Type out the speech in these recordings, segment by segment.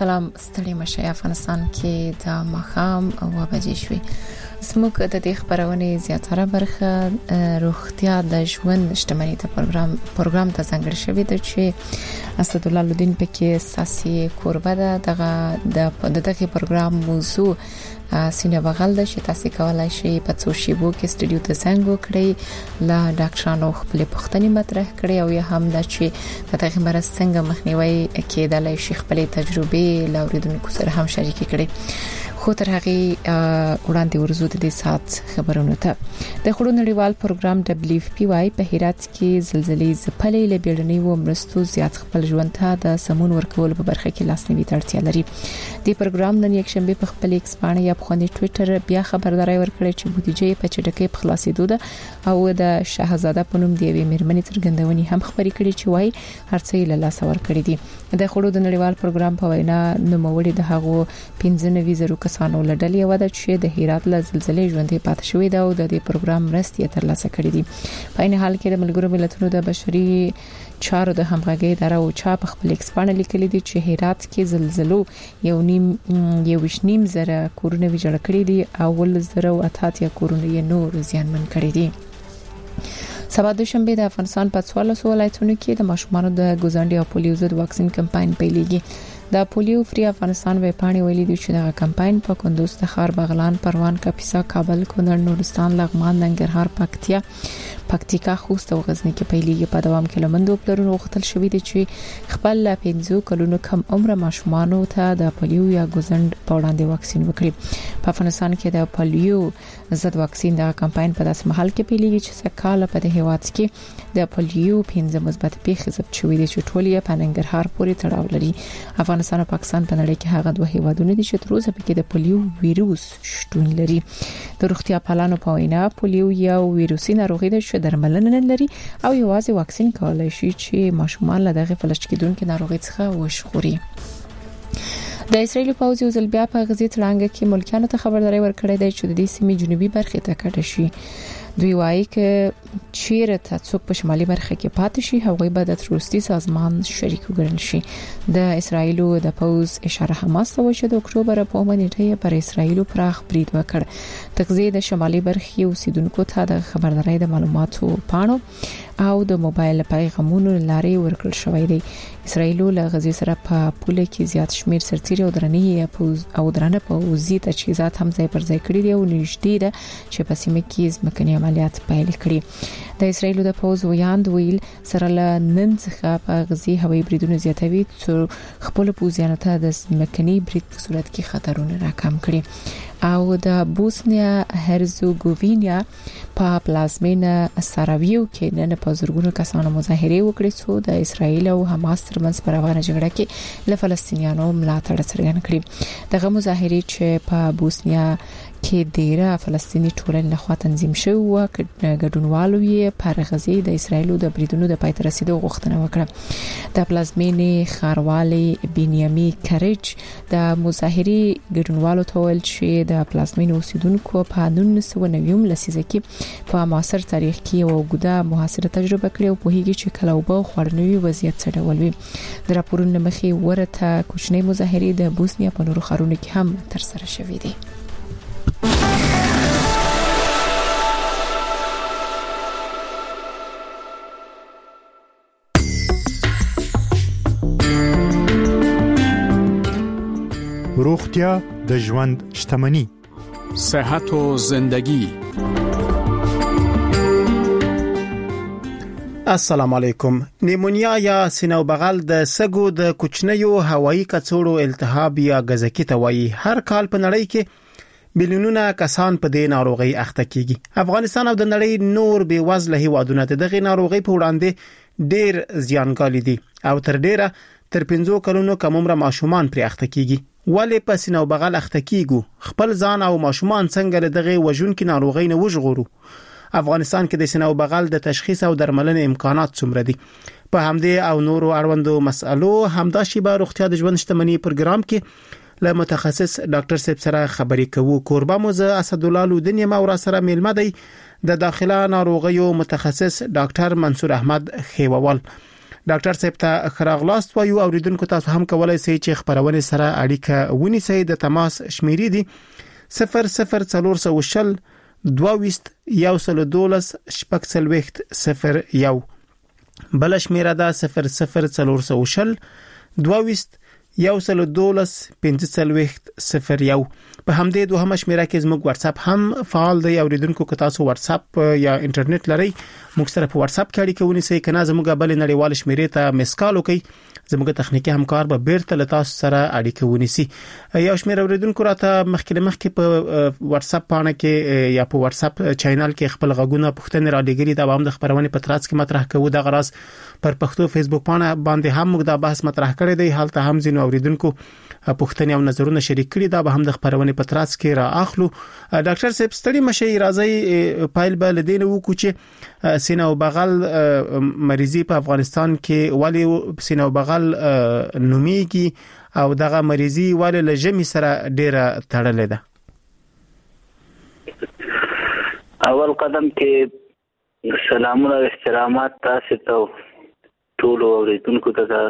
سلام ستړي مشه افغانستان کې د مخام او بجې شوي سموک د دې خبرونه زیاتره برخه روغتیا د ژوند شتمنۍ ته پروګرام ته څنګه شوی د چې اسد الله لودین پکې اساسي کوربه ده دغه پروګرام موضوع سینه بغل د شتاسي کولای شي په څو شیبو کې سټډیو ته څنګه کړی لا ډاکټرانو خپل پوښتنې مطرح کړي او یا هم د چې دغه مرز څنګه مخنیوي کېدلای شي خپل تجربه لاوریدونکو سره هم شریک کړي خو تر هغه وړاندې ورزو د دې سات خبرونه ته د خړو نړیوال پروګرام WFP په هرات کې زلزلې ځپلې له بیړنۍ و مرستو زیات خپل ژوند ته د سمون ورکول په برخه کې لاسنیوي ته اړتیا لري د پروګرام نن یک شنبه په خپل ایکس باندې یا په ټوئیټر بیا خبرداري ورکړه چې بودیجه په چټکۍ په خلاصېدو ده او د شاهزاده پونم دی وی مېرمنې څرګندونې هم خبري کړې چې وای هرڅه له لاس ور کړې دي د خړو د نړیوال پروګرام په وینا نوموړي د هغو 15 کسانو لړل یو د چې د هرات له زلزلې ژوندې پاتې شوې ده او د دې پروګرام مرستې ترلاسه کړې دي په ان حال کې د ملګرو ملتونو د بشري چارو د همغږي اداره او چا په خپل ایکسپانډ لیکلي دي چې هرات کې زلزلو یو نیم زره کورونه ویجاړ کړي دي او ول زره او اتاتیا کورونه یې نور زیانمن کړي دي سبا د شنبه د افغانستان په 14 ولایتونو کې د ماشومانو د ګوزانډي او پولیو ضد واکسین کمپاین پیلېږي د پولیو فری افغانستان وې پاڼې ویلي دي چې د کمپاین په کندوز تخار بغلان پروان کاپیسا کابل کونړ نورستان لغمان ننګرهار پکتیکا خوست او غزنی کې پیلېږي په دوام کې لمندو پلرونو وختل شوې دي چې خپل 15 کلونو کم عمر ماشومانو ته د پولیو یا ګوزند په وړاندې واکسین وکړي په افغانستان کې د پولیو ضد واکسین د کمپاین په داسې محل کې پیلېږي چې سکهاله په د هیواد کې د پولیو 15 مثبت پیښې ثبت شوې دي چې ټول یې په ننګرهار پورې تړاو لري افغانستان او پاکستان په نړۍ کې هغه دوه هیوادونه دي چې تر اوسه پکې د پولیو ویروس شتون لري د روغتیا پالانو په وینا پولیو یو ویروسي ناروغي ده چې درملنه نه لري او یوازې واکسین کولای شي چې ماشومان له دغه فلج کېدونکو ناروغي څخه وژغوري د اسرایل پوځ یو ځل بیا په غزې تړانګه کې ملکانو ته خبرداري ورکړې ده چې د دې سیمې جنوبي برخې ته کډه شي دوی وایي چې چیرته څوک په شمالي برخه کې پاتې شي هغوی به د تروریستي سازمان شریک وګڼل شي د اسرایل د پوځ اشاره حماس ته وشو د اکتوبر په نیټه پر اسرایل پراخ برید وکړ تغذیه د شمالي برخې اوسیدونکو ته د خبرداري د معلوماتو پاڼو او د موبایل پیغامونو لارې ورکړل شوې دي اسرایل له غزې سره په پوله کې زیات شمیر سرتیري او درنه پوځي تجهیزات هم ځای پر ځای کړی دي او نږدې ده چې په سیمه کې ځمکني عملیات پیل کړي د اسرایل د پوځ ویل سره له نن څخه په غزې هوایي بریدونه زیاتوي چې خپل پوځیانو ته د ځمکني برید په صورت کې خطرونه راکم کړي او د بوسنیا هرزګوینیا په پلازمینه ساراویو کې نن په زرګونو کسانو مظاهره وکړې چې د اسرایل او حماس ترمنځ پر روانه جګړه کې له فلسطینیانو ملاتړ څرګند کړي دغه مظاهره چې په بوسنیا کې ډیره فلسطینی ټولنې لخوا تنظیم شوی و ګډونوالو یې پر غزې د اسرایل د بریدونو د پای ته رسیدو غوښتنه وکړه د پلازمینې ښاروالي بنیامین کریج د مظاهرې ګډونوالو ته ویل چې د پلازمینې اوسیدونکو په 1990 لسیزه کې په معاصر تاریخ کې یو اوږده محاصره تجربه کړې او په هیڅ چې کله وبو خورنوي وضعیت څه ډول وي د راپورونو مخې ورته کوچنۍ مظاهرې د بوسنیا په نورو ښارونو کې هم تر سره شوې دي روغتیا د ژوند شتمنی صحت و زندگی السلام علیکم نیمونیا یا سینه او بغل د سګو د کوچنیو هوایی کڅوړو التهاب یا غزکی ته وایي هر کال په نړۍ کې بلیونونه کسان په دې ناروغي اخته کیږي افغانستان او د نړۍ نور به وزله هیوادونه دغه ناروغي په وړاندې ډیر زیانګالي دي او تر ډیره تر 15 کلونو کم عمر ماشومان پر اخته کیږي ولې په سینه او بغل اخته کیږي خپل ځان او ماشومان څنګه له دغه وژونکو ناروغي نه وژغورو افغانستان کې د سینه او بغل د تشخیص او درملنې امکانات څومره دي په همدې او نورو اړوندو مسالو همدا شی به روغتیا د ژوند شتمنۍ پروګرام کې له متخصص ډاکټر صاحب سره خبرې کوو کوربه موزه اسد الله لودین ما ور سره میلمه دی د داخله ناروغیو متخصص ډاکټر منصور احمد خیووال ډاکټر صاحب ته خراغلاست وایو اوریدونکو تاسو هم کولای شئ چې خبرونه سره اړیکه ونیسئ د تماس شمیرې دي 00400 22 112 001 بل شمیره ده 00400 22 112 501 په همدې دوه شمیره کې زموږ واتس اپ هم فعال دی اوریدونکو که تاسو واتس اپ یا انټرنیټ لرئ موږ سره په واتس اپ کې اړیکه ونیسئ کنه زموږ بل نړیوال شمیرې ته مسکال وکړئ زموږ تخنیکی همکار به بیرته له تاسو سره اړیکه ونیسي یو شمېر اوریدونکو راته مخکې په واتس اپ باندې کې یا په واتس اپ چینل کې خپل غوونه پښتنه را لګري دا هم د خبرونه په ترڅ کې مطرح کوو د غراس پر پښتو فیسبوک باندې هم موږ دا بحث مطرح کړی دی حالت هم زینو اوریدونکو پښتني او نظرونه شریک کړي دا به هم د خبرونه په ترڅ کې را اخلو ډاکټر صاحب ستړي مشي راځي پایل بل دین وکړو چې سینه او بغل مریضي په افغانستان کې ولی سینه او بغل نوميږي او دغه مریضي ولی لجمی سره ډیره تړلې ده اول قدم کې سلامونه او احترامات تاسو ته ټول اوریدونکو ته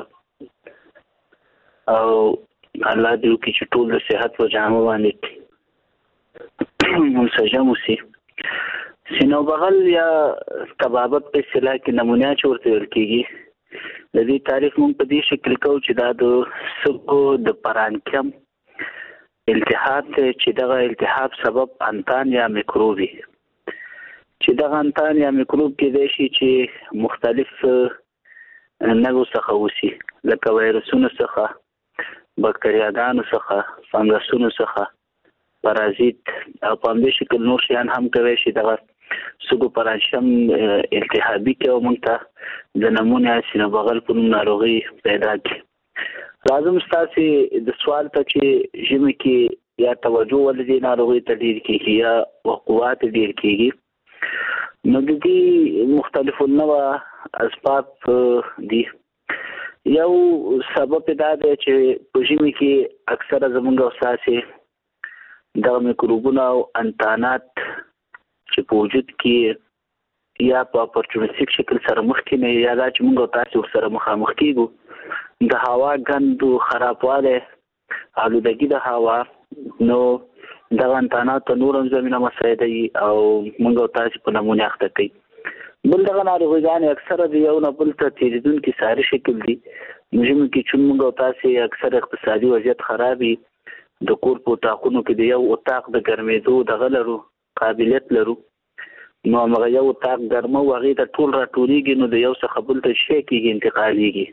او الله دې وکړي چې ټول د صحت او جامه باندې منسجم وي سینه بغل یا طبابت په اصطلاح کې نمونه چورته ورکیږي د دې تعریف مونږ په دې شکل کوو چې دا د سکو د پرانکم التهاب چې دغه التهاب سبب انتان یا میکروبي چې دغه انتان یا میکروب کې د شي چې مختلف نغو څخه وسی لکه وایرسونو څخه بکتریاګانو څخه فنګسونو څخه پارازیت او په دې شکل نور شیان هم کوي چې دغه سګو پرانشم التهابي کې او مونږ د نمونه سینه بغل په ناروغي پیدا کی لازم ستاسي د سوال ته چې ژمه کې یا توجه ولدي ناروغي ته ډیر کیږي یا وقوات ډیر کیږي نو د دې مختلفو نوع اسباب دي یو سبب دا دی چې په ژمي کې اکثره زمونږ اساسي د میکروبونو او انتانات چې په وجود کې یا په اپورتونیسټیک شکل سره مخ کې نه یا دا چې موږ تاسو سره مخامخ کیږو د هوا ګند او خرابواله آلودګي د هوا نو د انتانات نورم زمينه مسایده او موږ تاسو په نمونه اخته کوي بل دغه ناروغان اکثره د یو نه بل ته تیریدونکو ساري شکل دي مهم کې چې موږ تاسو اکثر اقتصادي وضعیت خرابي د کور په تاخونو کې د یو اتاق د ګرمېدو د غلرو قابلیت لرو نو هغه یو اتاق ګرمه وغه د ټول راټولېږي نو د یو څخه بل ته شي کېږي انتقالېږي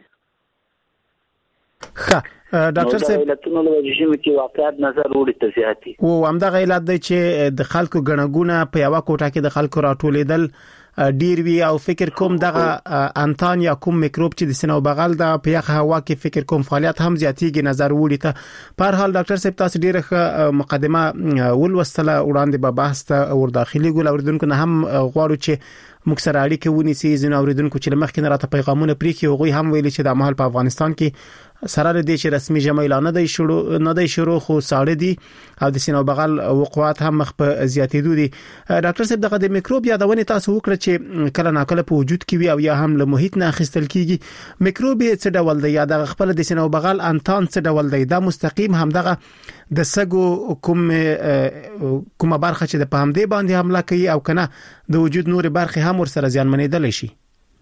ډاکټر صاحب علتونو له وجې چې واقعیت نظر وړي ته زیاتی او همدغه علت دی چې د خلکو غنګونه په یو کوټه کې د خلکو راټولېدل ډیر وی او فکر کوم دغه انتان یا کوم میکروب چې د سینه او بغل د په یخ هوا کې فکر کوم فعالیت هم زیاتیږي نظر وړي ته په هر حال ډاکټر صاحب تاسو ډیره مقدمه ولوستله وړاندې به بحث ته ور داخلي ګول اوریدونکو نه هم غواړو چې موږ سره اړیکه ونیسي زین اوریدونکو چې مخکې نه راته پیغامونه پریکي او غوي هم ویلي چې د مهال په افغانستان کې سره د دې چې رسمي جمع اعلان نه دی شروع خو ساړه دي او د سینه بغل وقوعات هم مخ په زیاتېدو دي ډاکټر صاحب دغه د میکروب یادونه تاسو وکړه چې کله ناکله په وجود کې وي او یا هم له محیط نه اخیستل کیږي میکروب څه ډول دی یا د خپل د سینه بغل انتان څه ډول دی دا مستقیم هم دغه د سګو کومه برخه چې د پامدې باندې حمله کوي او کنه د وجود نور برخه هم ور سره زیانمنېدل شي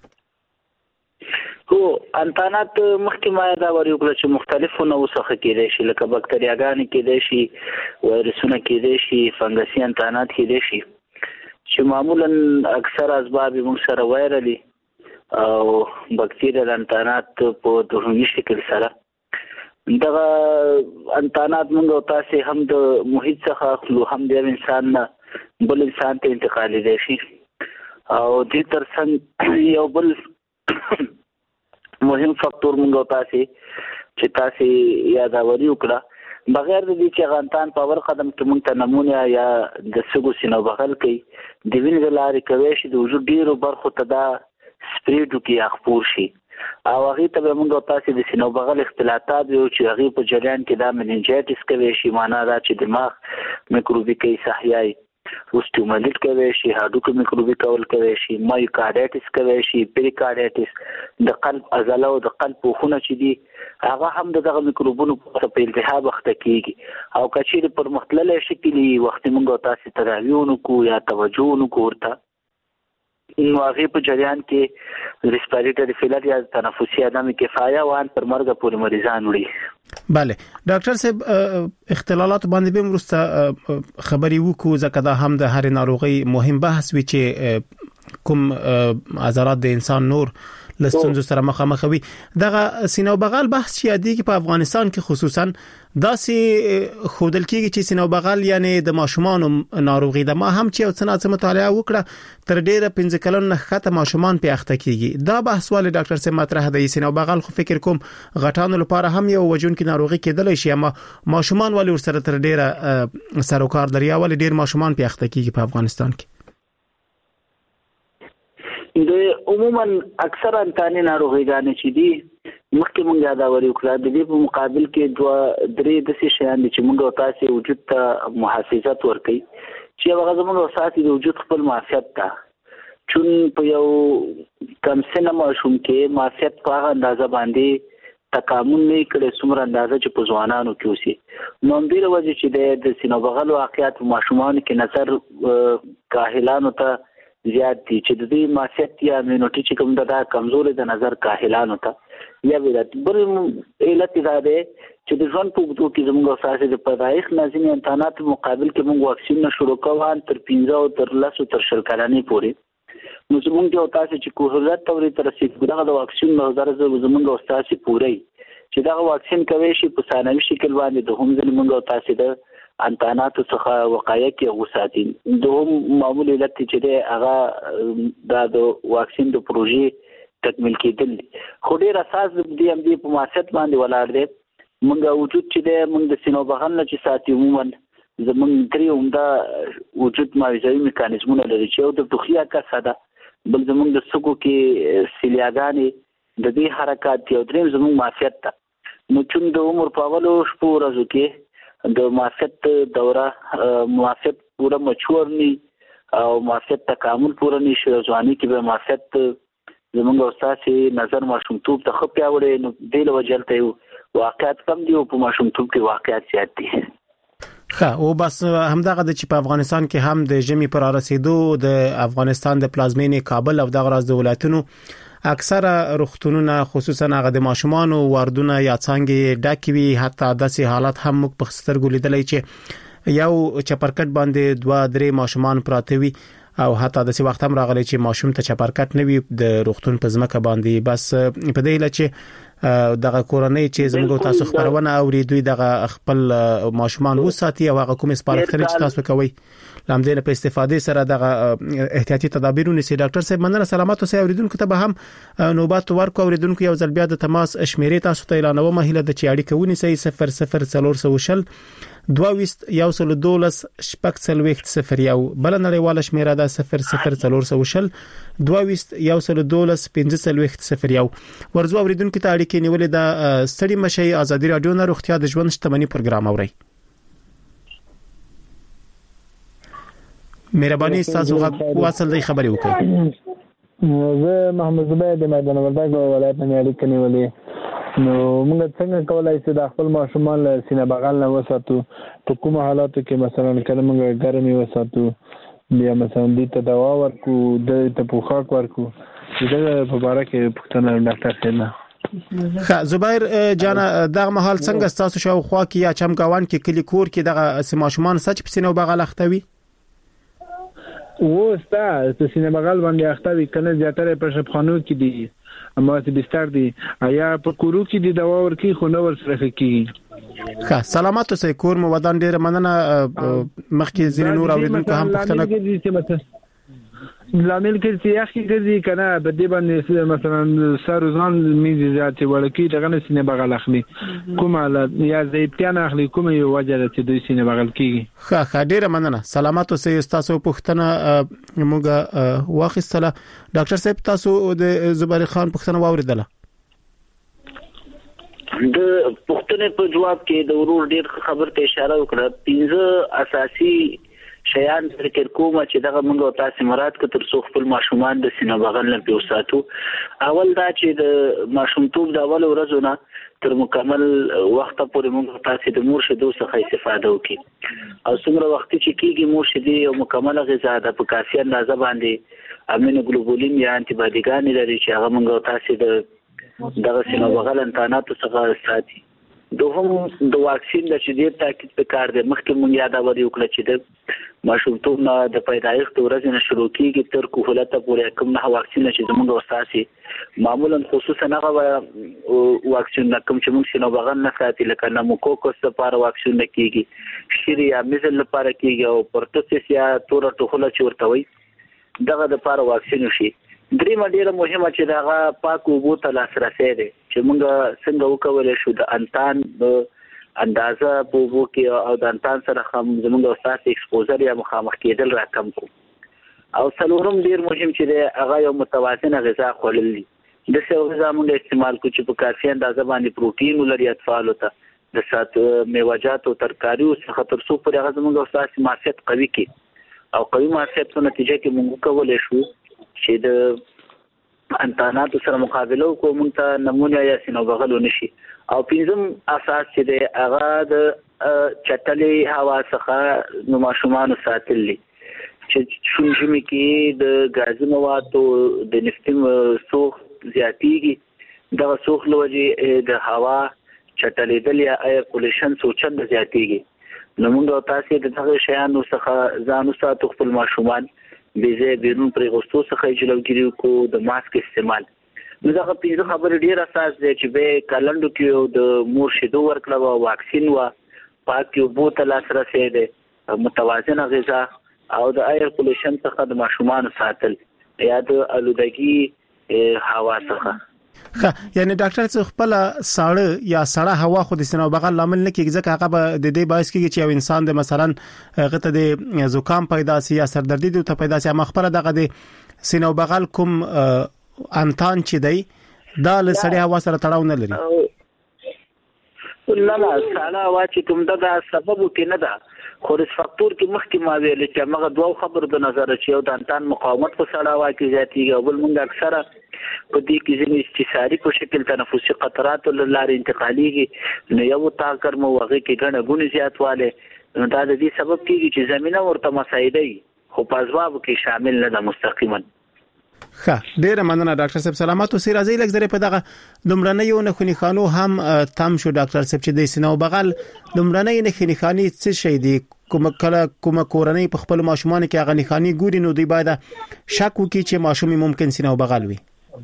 هو انتانات مخکې ما دا وری وکړه چې مختلفو نوع څخه کېدای شي لکه بکتریاګانې کېدای شي وایرسونه کېدای شي فنګسي انتانات کېدای شي چې معمولا اکثر اسباب موږ سره وایرلي او بکتریال انتانات په دوهمي شکل سره دغه انتانات موږ تاسو هم د محیط څخه خلو هم د انسان نه بل انسان ته انتقالي دي شي او دې ترڅنګ یو بل مهم فاکتور موږ تاسو چې تاسو یادوري وکړه بغیر د دې چې غانتان په ور قدم کې موږ ته نمونه یا د سګو سینه بغل کوي د وینې لارې کوي چې د وجود ډیرو برخو ته دا سپریډو کې خپور شي او هغه ته موږ تاسو د سینه بغل اختلاطات یو چې هغه په جریان کې دا مننجایټس کوي شي معنا دا چې دماغ میکروبیکي صحیحي اوستیومالیټ کوي شي، هډوکو میکروبي کول کوي شي، مایوکارډایټس کوي شي، پیریکارډایټس د قلب عضله او د قلب پوښونه چې دي هغه هم دغه میکروبونو په التهاب اخته کیږي. او کچېر پر مختلفه شکلي وخت موږ تاسو تداویونو کو یا توجهونو کو ورته نو هغه په جریان کې ریسپیریټری فیلر یا تنفسي عدم کفایه وان پر مرګ پورې مریضان وړي. بله ډاکټر صاحب اختلالات باندې به مرسته خبري وکړو ځکه دا هم د هر ناروغي مهم بحث وي چې کوم عضلات د انسان نور لستونزو سره مخامخ وي. دغه سینه او بغل بحث چې یادېږي په افغانستان کې خصوصا داسې خودل کېږي چې سینه او بغل یعنی د ماشومان ناروغي ده. ما هم چې یو څه مطالعه وکړه تر ډیره 15 کلن نه خاطه ماشومان په اخته کېږي. دا بحث ولې ډاکټر صاحب مطرح دی؟ سینه او بغل خو فکر کوم غټانو لپاره هم یو وجون کې ناروغي کېدلی شي، اما ماشومان ولې ورسره تر ډیره سروکار لري؟ ولې ډیر ماشومان په اخته کېږي په افغانستان کې؟ د عموما اکثر انتاني ناروغیګان چې دي مخکې مونږ یاداوري وکړه، د دې په مقابل کې 2-3 د څه شیان چې مونږ تاسو وجود ته محافظت ورکړي چې هغه زموږ اساسي د وجود خپل معافیت ته چون په یو کم سنه ماشوم کې معافیت په هغه اندازه باندې تکامل نه کړي څومره اندازه چې په ځوانانو کې اوسي. نو ډیره وجه چې د سینه بغل واقعیت ماشومان کې نظر کاهلانو ته زیات دي چې د دې معافیت یا امینوټي چې کوم د کمزوري د نظر کاهلانو ته یا ویلات بل علت دا ده چې د ژوند په وګړو کې زموږ اساسي د پیدایښت نازني امکانات مقابل کې موږ واکسین شروع کوو تر 15 او تر 10 تر 20 کلنۍ پورې. نو زموږ یو تاسو چې کوهلت توري تر رسیدو دغه واکسین نظر زموږ اساسي پوري چې دغه واکسین کوي شي په ثانوي شکل باندې د هم زموږ تاسو د انتاناتو څخه وقایه کې غوساتین دوه معمولی علت چې هغه د واکسین د پروژې تکمیل کېدل. خو ډیر اساس د ام دی په ماسټ باندې ولاړ دی. موږ وجود چې د موږ د سینو بغل نه چې ساتي عموما زمونږ درې عمده وجود معاوضوي میکانیزمونه لري چې د توخیا کا ساده بل زمونږ د سکو کې سیلیاګانې د دې حرکت یو دریم زمونږ معافیت ته نو چون د عمر په اولو شپو ورځو کې د معافیت دوره معافیت پورا مچور ني او معافیت تکامل پورا نشي ځواني کې به معافیت زمونږ استاد نظر ماشومتوب ته خپیا وړي نو د لوجلته واقعیت کم دی او په ماشومتوب کې واقعیت زیات دي. او بس همدغه د چې په افغانستان کې هم د جمی پر رسیدو د افغانستان د پلازمینې کابل او دغه راز د ولایتونو اکثره روغتونونه خصوصا هغه د ماشومان او واردونه یا څنګه ډاکوي حتی داسې حالت هم موږ په سترګو لیدلای چې یو چپرکټ باندې 2-3 ماشومان پراته وي او حتی داسې وخت هم راغلی چې ماشوم ته چپرکټ نه وي د روغتون په ځمکه باندې. بس په دې لچې دغه کورنۍ چې زموږ تاسو خبرونه اوري دوی دغه خپل ماشومان وساتي او هغه کوم سپارښتنه چې تاسو کوي لامدینه په استفاده سره دغه احتیاطي تدابیرونه سي. ډاکټر صاحب مننه سلامات اوسئ. اوریدونکو ته به هم نوبات ورکو. اوریدونکو یو ځل بیا د تماس شمیرې تاسو ته اعلانوم مهله د چې اړیکه ونیسئ 00400 22 112 شپږ څلوېښت 01 بل نړیواله شمیره ده 00400 22 112 15 څلوېښت 01. ورځو اوریدونکو ته اړیکې نیولې د ستړي مشي ازادي رادیو نه روغتیا د ژوند شتمنۍ پروګرام اوري. مهرباني تاسو واصل دی خبري وکړئ. زه محمد زبیر د میدان وردګ ولایت نه اړیکې نیولې. نو موږ څنګه کولای شو د خپل ماشومان له سینه بغل نه وساتو په کوم حالاتو کې مثلا کله موږ ګرمي وساتو بیا مثلا د ته دوا ورکو د ته پوښاک ورکو دا په اړه کې پوښتنه ډاکټر صاحب. زبیر جان دغه محل څنګه تاسو شاو خوا کې یا چمګاوان کې کلی کور کې دغه ماشومان سچ په سینه بغل اختوي وستا په سینه بغل باندې اختوي کنه زیاتره په شپخانو کې دي اما چې بستر دي یا په کورو کې دي دوا ورکی خو نو ورسره کې. ښه سلامات اوسئ. کور مو ودان ډیر مننه. مخکې زین نور اوریدونکو هم پوښتنه کوي لامل کې چې اخی ګرځي کنه په دې باندې مثلا سروزان میزي ذات ورکی دغه سینه بغل اخلي کومه یا زیبتان اخلي کومه یو وجه چې دوی سینه بغل کیږي. ښه ډیره مننه سلامات اوسئ. تاسو پوښتنه موږ واخیستله. ډاکټر صاحب تاسو د زبیر خان پوښتنه واوریدله؟ د پوښتنې په جواب کې د ورور ډیر خبر ته اشاره وکړه. 15 اساسي شیان ذکر کوم چې دغه موږ تاسو مراد ک تر څو خپل ماشومان د سینه بغل نه پیوساتو. اول دا چې د ماشومتوب د اول ورځو نه تر مکمل وخت پورې موږ تاسو د مور شیدو څخه استفاده وکړي او څومره وخت چې کیږي مور شیدې او مکمل غذا د په کافي اندازه باندې امینو ګلوبولین یا انټي باډیګان لري چې هغه موږ تاسو دغه سینه بغل انتاناتو څخه ساتي. دوهم د واکسین د شدید تاکید په کار دی. مخکې مونږ یادونه وکړه چې د ماشومتوب نه د پیدایښت ورځې نه شروع کیږي تر کهولت پورې کوم نه واکسین چې زموږ استاسي معمولا خصوصا هغه واکسین کوم چې موږ سینه بغل نه ساتي لکه نموکوکوس لپاره واکسین نه کیږي، شری یا میزل لپاره کیږي او پرتوسیس یا تور ټوخله چې ورته وي دغه د لپاره واکسین شي. درېمه ډیره مهمه چې دغه پاک اوبو ته لاسرسي دی چې موږ څنګه وکولای شو د انتان د اندازه په اوبو کې او د انتان سره هم زموږ استاد ایکسپوزر یا مخامخ کېدل راکم کو. او څلورم ډیر مهم چې دی هغه یو متوازنه غذا خورل دي. د څه غذا موږ استعمال کو چې په کافي اندازه باندې پروتین ولري اطفال ته د سات میوه‌جات او ترکاریو څخه تر څو پورې هغه زموږ استاد معافیت قوي کی او قوي معافیت په نتیجه کې موږ کولای شو چې د انتاناتو سره مقابله کوو ته نمونه یا سینه بغل ونشي. او پنځم اساس چې د هغه د چټلې هوا څخه نو ماشومان ساتل دي چې شونجمي کې د غازي موادو د نفتیم سوخ زیاتیږي د سوخ لوجه د هوا چټلېدل یا ایر پولیشن سوچند زیاتیږي. نو موږ تاسو د هغه شیانو څخه ځانو ساتو خپل ماشومان بیزه بیرون پر غوستو څخه جلوګیری کو د ماسک استعمال. نو دا په خبره ډیر اساس دی چې به کلندو کې د مور شیدو ورکړه او واکسین وا پاک یو بوتل لاسرسي دی متوازنه غذا او د ایر پولیشن څخه د ماشومان ساتل یا د الودګي هوا څخه. یعنی ډاکټر څه خپل ساړه یا سړه هوا خو د سینه بغل لامل نه کیږي ځکه هغه د دې باعث کیږي چې یو انسان د مثلا غته د زکام پیدا سي یا سردردي ته پیدا سي مخبره دغه د سینه بغل کوم انتان چې دی دا له سړه هوا سره تړاو نه لري. نه ساړه هوا چې کوم دا سبب کې نه ده خو رس فاکتور کې مخکې ما ویل چې موږ دوه خبر د نظر چې یو د انتان مقاومت په سړه هوا کې زیاتیږي او بل موږ اکثره په دې کې ځینې استثاري په شکل تنفسي قطرات لاره انتقاليږي نو یو تاکر مو وغه کې غنه غونې زیاتواله نو دا د دې سبب کېږي چې زمينه ورته مسایدي خو په اسباب کې شامل نه ده مستقیما. ډیره مننه ډاکټر صاحب سلامات او سیرازي لګزره په دغه لمړنۍ نه خونی خانو هم تام شو ډاکټر صاحب چې د سینو بغل لمړنۍ نه خونی خاني څه شي دي کوم کورنۍ په خپل ماشومان کې هغه نه خاني ګوري نو دی باید شک وکړي چې ماشومي ممکن سینو بغل وي.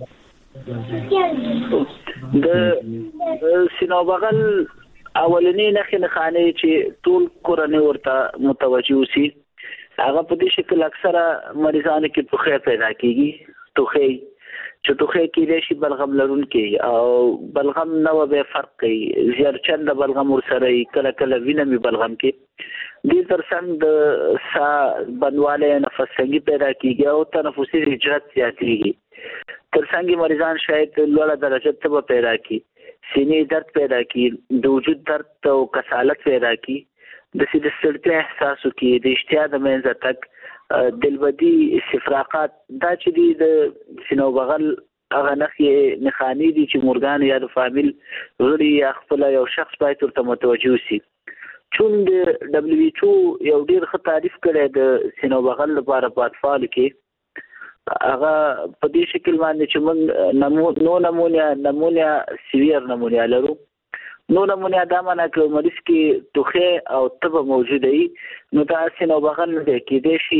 د سینو بغل اولنی نه خاني چې ټول کورنۍ ورته متوجي وسی هغه په دې شکل اکثره مریضانو کې توخه پیدا کیږي. توخه چې توخه کې لشي بلغم لرونکي او بلغم نو به فرق کوي زیات چند بلغم ورسره کله کله وینمي بلغم کې د ترڅنګ د سا بنواله نفسنګي پیدا کیږي او تنفسي رجحت زیاتېږي. ترڅنګ مریضان شاید لوړه درجه ته پیدا کی سینې درد پیدا کی د وجود درد او کسالت پیدا کی د سید سړتیا احساسو کې د اشتیا د منځ تک دلبدي استفراقات دا چې د سینو بغل هغه نخانی دي چې مورګان یا د فامیل غړي یا خپل یو شخص باید ورته متوجه شي. چون د دبليو ایچ او یو ډیر ښه تعریف کړی د سینو بغل لپاره په اطفال کې هغه په دې شکل باندې چې موږ نمونیا سیویر نمونیا لرو. نو نمونه دا معنا کوي مریض کې توخه او تب موجوده وي نو دا سینو بغل نه کېدې شي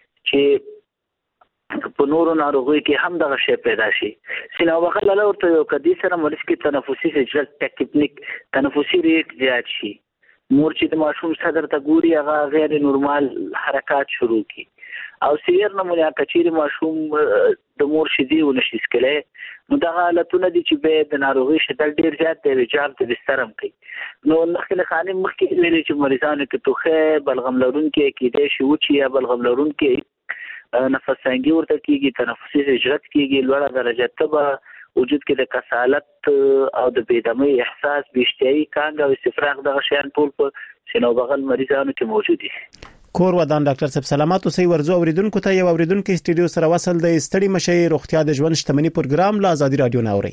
چې په نورو ناروغي کې هم دغه شی پیدا شي. سینو بغل له ورته یو کدي سره مریض کې تنفسي سجل ټیکنیک تنفسي ریټ زیات شي. مور چې د ماشوم صدر ته ګوري هغه غیر نورمال حرکات شروع کی او سیر نمونه کچيري ماشوم د مور شدي ونشي سکله نو دا حالتونه دي چې به د ناروغي شدت ډیر زیات دی رجال ته بسترم کوي. نو نخله خانه مخکې ویلي چې مریضانو کې توخه بلغم لرونکي کې د شوچ یا بلغم لرونکي نفس څنګه ورته کیږي تنفسي رجحت کیږي لوړه درجه ته وجود کې د کسالت او د بيدمي احساس بشتي کانګ او استفراغ دغه شیان ټول په سینو بغل مریضانو کې موجود دي. کور ودان ډاکټر صاحب سلامات اوسئ. ورزو اوریدونکو ته یو اوریدونکو استډیو سره وصل د ستړي مشي روغتیا د ژوند شتمنۍ پروګرام له آزادي رادیو ناوري.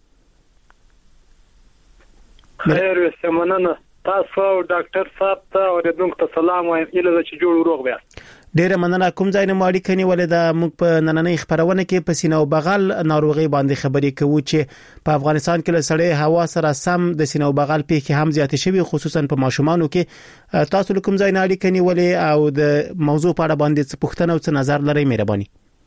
خیر وسمننه تاسو ډاکټر صاحب ته اوریدونکو ته سلام وایم اله چې جوړ روغ بیا. ډیره مننه. کوم ځای نه ماړی کني ولې د موږ په نننۍ خبرونه کې په سینه او بغل ناروغي باندې خبرې کوو چې په افغانستان کې له سړې هوا سره سم د سینه او بغل پیښې هم زیات شوي خصوصا په ماشومانو کې. تاسو له کوم ځای نه اړیکه نیولې او د موضوع په اړه باندې څه پوښتنه او څه نظر لرئ مهرباني؟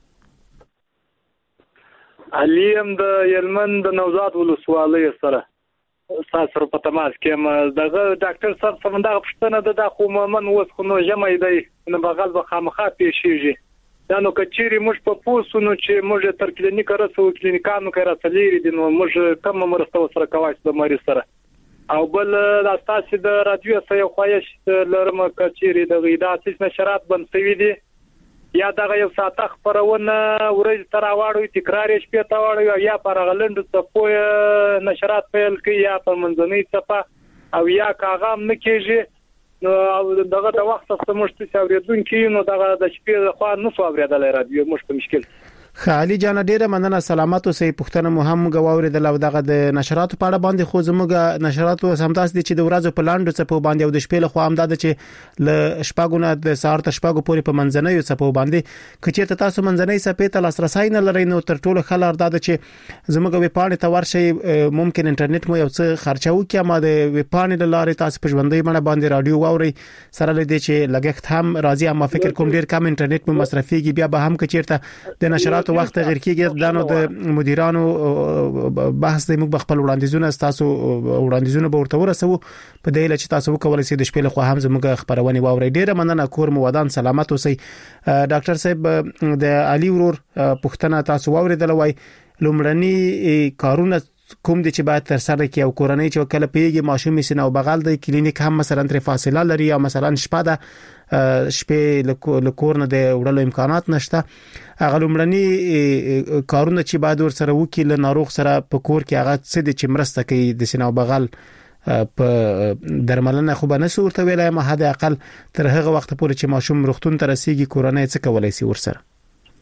علیم د یلمن د نوزاد ولسوالۍ سره ساسر په تماس کې دغه ډاکټر صاحب څنګه پښتنه د خو مومن اوس خو نو جمعي دی نه بغل به خامخا پیښیږي دا نو کچيري موږ په پوسونو چې موږ تر کلینیک رسو کلینیکانو کې راتللی دي نو موږ کوم مرسته سره کوي د مریض سره او بل د تاسو د رادیو سره خواهش لرم کچيري د غیداتي نشرات بنسوي دي یا دغه یو ساعت خبرونه ورځ تر واړو تکرار شپې تا واړو یا پر غلند څه په نشرات پیل کوي یا په منځنۍ صفه او یا کاغام نه کېږي نو دغه د وخت څخه مشت اوریدونکو نو دغه د شپې خو نه سو اوریدل رادیو مش په مشکل. خالي جان ډیره مننه. سلامات اوسئ. پښتنه مو هم غواړي د دغه د نشراتو په اړه باندې خو زموږ نشراتو سمداس دي چې د ورځو په لاندو څه په باندې او د شپې له خوا هم د چې ل شپګونه د سهار ته شپګو پورې په منځنۍ څه په باندې کچې ته تاسو منځنۍ صفې ته لاسرسي نه لرئ نو تر ټولو خلار د چې زموږ ویبپاڼې ته ورشي ممکن انټرنیټ مو یو څه خرچاو کې ما د ویبپاڼې لارې تاسو په ژوندۍ باندې باندې رادیو واوري سره لدې چې لګښت هم راځي اما فکر کوم ډیر کم انټرنیټ مو مصرفيږي بیا به هم کچې ته د نشرات وخت غیر کېږي دانو د مدیرانو بحث د موږ خپل وړاندیزونه تاسو وړاندیزونه به ورته ورسو په دې لچ تاسو وکولای شئ د شپې له خوا هم زموږ خبرونه واوري. ډیره مننه. کور مو ودان سلامات اوسئ. ډاکټر صاحب د علي ورور پښتنه تاسو واوریدل وای لومړني کارونه کوم دي چې باید تر سره کې او کورنۍ چې کله پیږي ماشوم سینه او بغل د کلینیک هم مثلا تر فاصله لري یا مثلا شپه لکورنه د وړلو امکانات نشته هغه لومړني کارونه چې باید ور سره وکړي له ناروغ سره په کور کې هغه څه دي چې مرسته کوي د سینه او بغل په درملنه خو به نه صورت ویلای ما حد اقل تر هغه وخت پورې چې ماشوم روغتون ته رسیږي کورنۍ څه کولای شي ور سره؟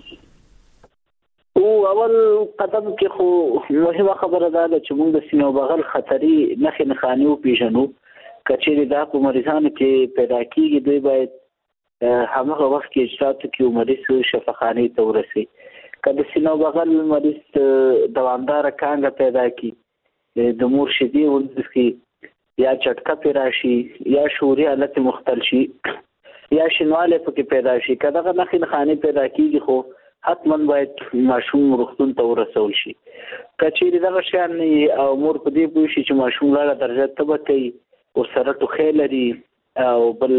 او اول قدم کې خو مهمه خبره ده چې موږ د سینه او بغل خطري نښې نښانې وپېژنو. کچېرې دا په مریضانو کې پیدا کېږي دوی باید همغه وخت کې اجرات کې مریض شفاخانې ته ورسي. که د سینه او بغل مریض دوامداره کانګه پیدا کړي د مور شیدې ونڅکي یا چټکه پې راشي یا شعوري حالت مختل شي یا شینوالی پکې پیدا شي که دغه نښې نښانې پیدا کېږي خو حتما باید ماشوم روغتون ته ورسول شي. کچېرې دغه شیان او مور په دې پوه شي چې ماشوم لاړه درجه تبه کوي ورسره ټوخی لري او بل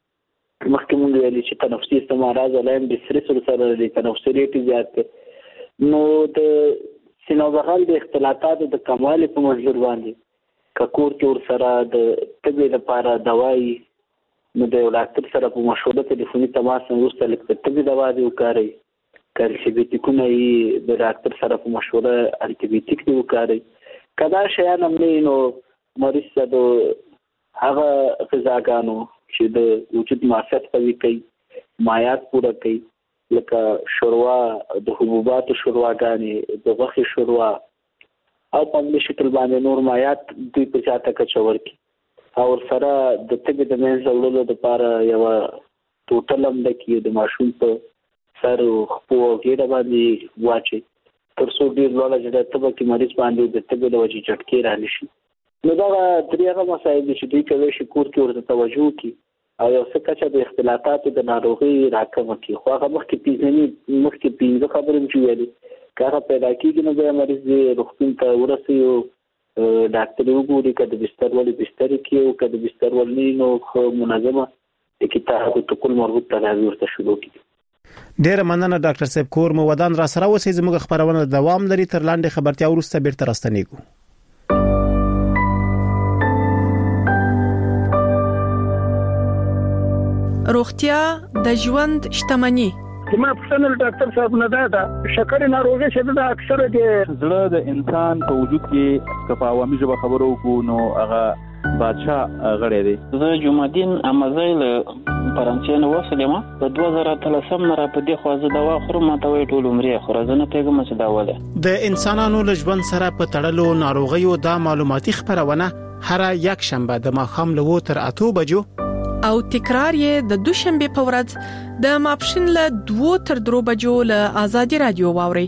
مخکې مونږ ویلي چې تنفسي استمراض علایم ډسټرس ورسره لري تنفسي ریټ زیات دی نو د سینه او بغل د اختلاطاتو د کموالي په منظور باندې که کور کې ورسره د تبې لپاره دوایي نو د یو ډاکټر سره په مشوره تلیفوني تماس وروسته لږ د تبې دوا دې وکاروئ. که انټيبیوټیکونه یې د ډاکټر سره په مشوره انټيبیوټیک دې وکاروئ. که دا شیان هم نه نو مریض ته د هغه غذاګانو چې د وجود معافیت قوي کوي مایعات پوره کوي لکه شوروا د حبوباتو شورواګانې د غوښې شوروا او په دې شکل باندې نور مایعات دوی په چاته کچور کی او سره د تبې د منځ وړلو لپاره یو ټوټل هم لکه د ماشوم په سر خپو ګډه باندې واچي تر څو ډیر لوړه جوړه تبه کې مریض باندې د تبې د وجې چټکي رانه شي. نو دا درېغه مسایل چې دوی کوي چې کور کې ورته توجه کوي او یو څه کچه د اختلاطاتو د ناروغي راکمه کوي. خو هغه مخکې پینځه خبرې چې ویلي کار پیدا کیږي نو د مریض د روغتون ته ورسي او ډاکټر وګوري کله د بستر ولې بستر کې او کله بستر ولې نو خو منظمه کتاب ته کول مربوط تداوی ورته شروع کیږي. ډیره مننه ډاکټر صاحب. کور مو ودان را سره اوسئ. زموږ خبرونه دوام لري تر لاندې خبرتیا وروسته بیرته راستنیږو. روغتیا د ژوند شتمنۍ. ما پښتنه ډاکټر صاحب نه دا شکر ناروغي چې دا اکثره د زړه د انسان په وجود کې کفاوامي ژبه خبرو کو نو هغه بادشاہ غړې دی. زه جمعدین امزایل کنفرانسي نه وصلم په 2013 نه را په دې خو زه دوا خورم ماته وی ټول عمرې خو زه نه پیګم چې دا وله د انسانانو له ژوند سره په تړلو ناروغیو دا معلوماتي خبرونه هر یک شنبه د ماښام له 2 تر 8 بجو او تکرار یې د دوشنبه په ورځ د ماپښین له 2 تر 3 بجو له آزادي رادیو واوري.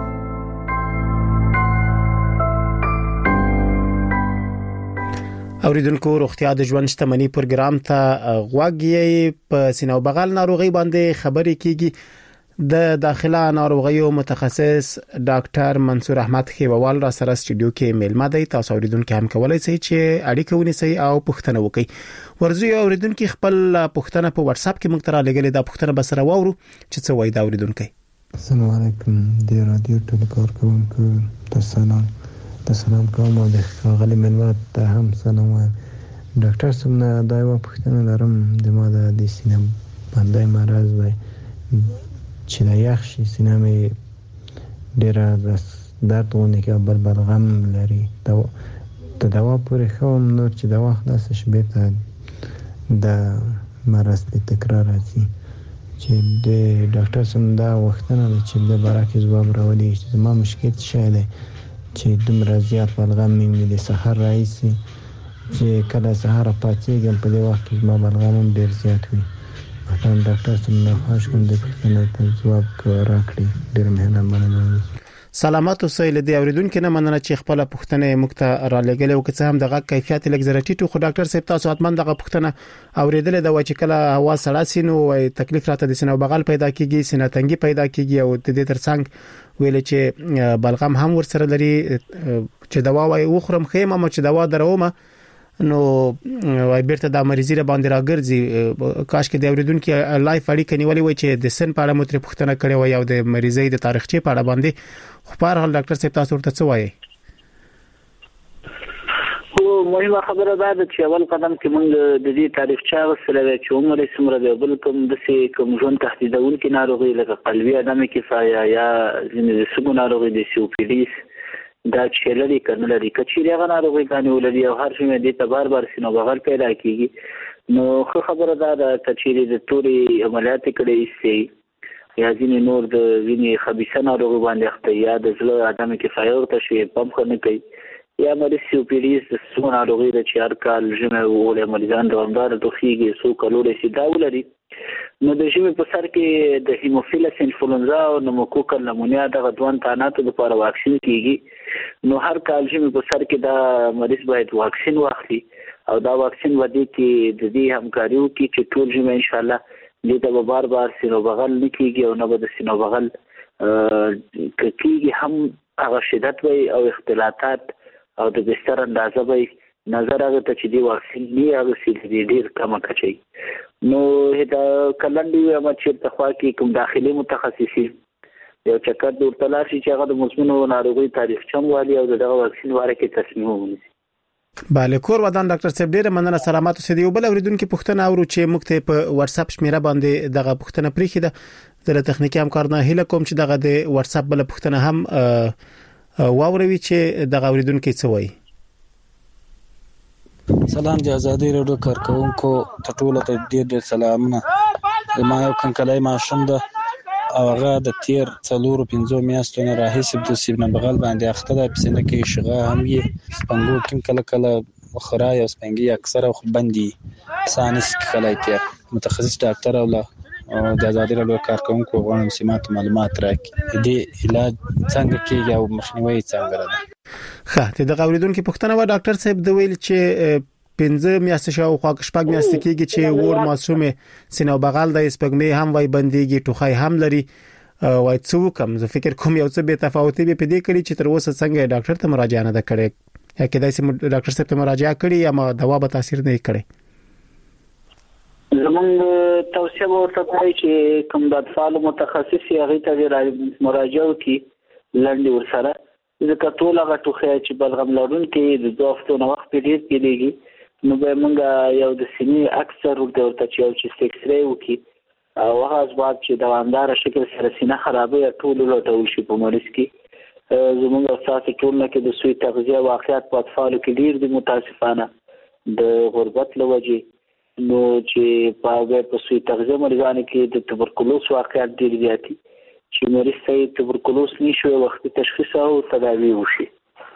اوریدونکو روغتیا د ژوند شتمنۍ پروګرام ته غوږی په سینه او بغل ناروغي باندې خبرې کیږي. د داخله ناروغیو متخصص ډاکټر منصور احمد خیوال را سره سټوډیو کې میلمه دی. تاسو اوریدونکو هم کولای شئ چې اړیکه ونیسئ او پوښتنه وکړئ. ورزو اوریدونکو خپل پوښتنه په واتس اپ کې موږ ته را لګلې دا پوښتنه به سره واورو چې څه وایي دا اوریدونکو. السلام علیکم د رادیو ټلیکار کوونکو تاسو کوم او د غلي منوات ته هم سلام وایم. ډاکټر سمنه دا یو پوښتنه لرم د ما د سینې باندې مرز وای چې د یخ شي سینه مې ډېر درد کې بل بلغم لري د دوا پورې خوم نور چې دوا خلاص شي به د مرز د تکرار راځي چې د ډاکټر سمنه دا وختونه چې د برعکس ځواب راولي چې ما مشکل څه دی چې دومره زیات بلغم مې د سحر راځي چې کله سحر پاتېږم په دې وخت کې ما بلغم هم ډېر زیات وي. ډاکټر سمنه خواهش کوم د پوښتنې ته ځواب راکړي. ډېر مهرباني. سلامات اوسئ. له دې اوریدونکو نه مننه چې خپل پوښتنه موږ ته را لګلې او که څه هم دغه کیفیت لږ زره ټیټ خو ډاکټر صاحب تاسو حتمان دغه پوښتنه اوریدلې دا چې کله هوا سړه سي نو تکلیف راته د سینې بغل پیدا کیږي سینې تنګي پیدا کیږي او د دې ترڅنګ ویل چې بلغم هم ورسره لري چې دوا وای وخورم خېم ما چې دوا درومه نو وای بیرته د مریضی را باندې راګرځي. کاش کې د اوریدونکو لایف اړیکه نیولې وای چې د سن په اړه متر پوښتنه کړې وای او د مریضۍ د تاریخچه په اړه باندې خو په هر حال ډاکټر صاحب تاسو ورته څه وایي؟ خو مهمه خبره ده چې اول قدم کې موږ د دې تاریخچه وسره چې عمر سمره دی بل کوم د سي کوم ژوند تهدیدونکو ناروغي لکه قلبي عدم کفایه یا ځینې سګو ناروغي د سیوپیډیس دا چې لري کنه لري کچې هغه ناروغي کاني ولري او هر شي دې ته بار سينو بغل پیدا کیږي. نو خو خبره ده کچې د توري عملیات کړي سي یا ځینې نور د وینې خبيثه ناروغي باندې اخته یا د زړه عدم کفایه او تشوي پمپ کنه کوي یا مریض سیوپیډیس د سګو ناروغي د چار کال جمع ولې مریضان دوامدار دوخيږي سو کلوري سي دا ولري. نو د ژمي په سر کې د هیموفیلس انفلونزا او نموکوکل نمونیا د غدوان تاناتو لپاره واکسین کیږي. نو هر کال ژمي په سر کې دا مریض باید واکسین واخلي او دا واکسین ودی کې د دې همکاریو کې چې ټول ژمي ان شاء الله دې ته بار سینو بغل نکېږي او نه به د سینو بغل کېږي هم هغه شدت وي او اختلاطات او د بستر اندازه وي نظر هغه ته چې دی واکسین نه هغه سي ډیر کم کچي. نو دا کلندي ما چې تخوا کې کوم داخلي متخصصين یو چکر د ورتلاشي چې هغه د مزمنو ناروغي تاریخ چم والی او دغه واکسین واره کې تصمیم ونیسي. bale کور ودان ډاکټر صاحب ډیره مننه سلامات اوسئ. یو بل اوریدونکو پوښتنه اورو چې موږ ته په واتس اپ شمیره باندې دغه پوښتنه پریخي ده د تخنیکی همکارانه هله کوم چې دغه د واتس اپ بل پوښتنه هم واوروي چې دغه اوریدونکو څه وایي. سلام د آزادۍ رادیو کارکونکو ته ټول ته ډېر سلامونه. ما یو کنکلای ماشوم ده او هغه د تیر 4-5 میاشتو نه راهیسې د سینې بغل باندې اخته ده پسنه کې شغه هم یې سپنګو کوم کله خورای او سپنګي اکثره خو بندي سانس کلایته متخصص ډاکټر او د آزادۍ رادیو کارکونکو غواړم سمات معلومات راکړي دې علاج څنګه کیږي او مخنیوي څنګه ده. ښه د اوریدونکو پوښتنه و ډاکټر صاحب د ویل چې 15 میاشتې شاو خو شپږ میاشتې کېږي چې ور معصومه سینو بغل د سپګمې هم وای بنديږي ټوخای هم لري وای څو کم زه فکر کوم یو څه به تفاوتي به پدې کړي چې تر اوسه څنګه ډاکټر ته مراجعه نه کړې یا کېدای سي ډاکټر صاحب ته مراجعه کړي یا ما دوا به تاثیر نه کړي. زمونږ توصیه ورته کوي چې کوم د اطفال متخصص هغه ته مراجعه وکړي لاندې ورسره ځکه ټول هغه ټوخی چې بلغم لرونکي د 2 هفتو نه وخت پیریډ کېږي نو به موږ یو د سینې اکثر ورته چې یو چې ایکس ری وکړي او هغه اسباب چې دوامدار شکل سره سینه خرابوي ټول لټول شي په مریض کې زموږ اساسي ټول نه کې د سوی تغذیه واقعیت په اطفالو کې ډیر دي متاسفانه د غربت لوجه نو چې په سوی تغذیه مریضانو کې د توبرکلوز واقعیت ډیر زیات دي چې مریض ته توبرکلوز نشي وختي تشخیص او تداوی وشي.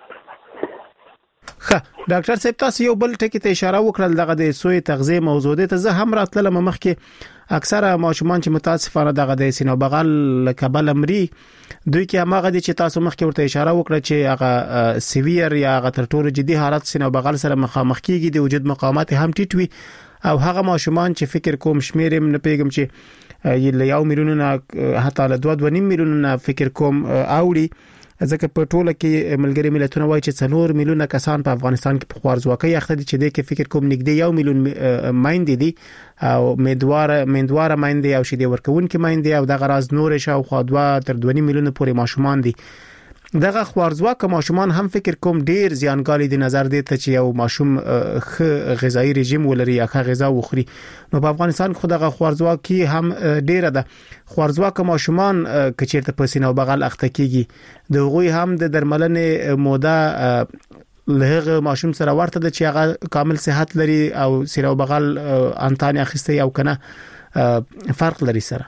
ډاکټر صاحب تاسو یو بل ټکی ته اشاره وکړل دغه د سوی تغذیه موضوع ده زه هم راتلم مخکې اکثره ماشومان چې متاسفانه دغه د سینو بغل کبل امري دوی کې هغه دي چې تاسو مخکې ورته اشاره وکړه چې هغه سیویر یا هغه تر ټولو جدي حالت سینو بغل سره مخامخ کیږي د وجود مقاومت هم ټیټ وي او هغه ماشومان چې فکر کوم شمیرم نه پیګم چې یو میلیون نه حتی له 2.5 میلیون نه فکر کوم اوړي ځکه په ټوله کې ملګری ملتونه وایي چې 4 میلیونه کسان په افغانستان کې په خوارزواکۍ اخته دي چې د کې فکر کوم نږدې 1 میلیون مایندې دي او مندواره مایندې او شیدې ورکوونکې مایندې او دغه راز نور شاوخوا 2 تر 2 میلیونه پورې ماشومان دي. دغه خوارزواک ماشومان هم فکر کوم ډیر زیانګالي د نظر دی ته چې یو ماشوم خ غذایی رژیم ولري یا خ غذا وخوري. نو په افغانستان خو دغه خوارزواکي هم ډیره ده. خوارزواک ماشومان کچېرته په سینو بغل اخته کیږي د غوي هم د درملنې موده له ماشوم سره ورته د چې هغه کامل صحت لري او سینو بغل انتان اخیسته او کنه فرق لري سره.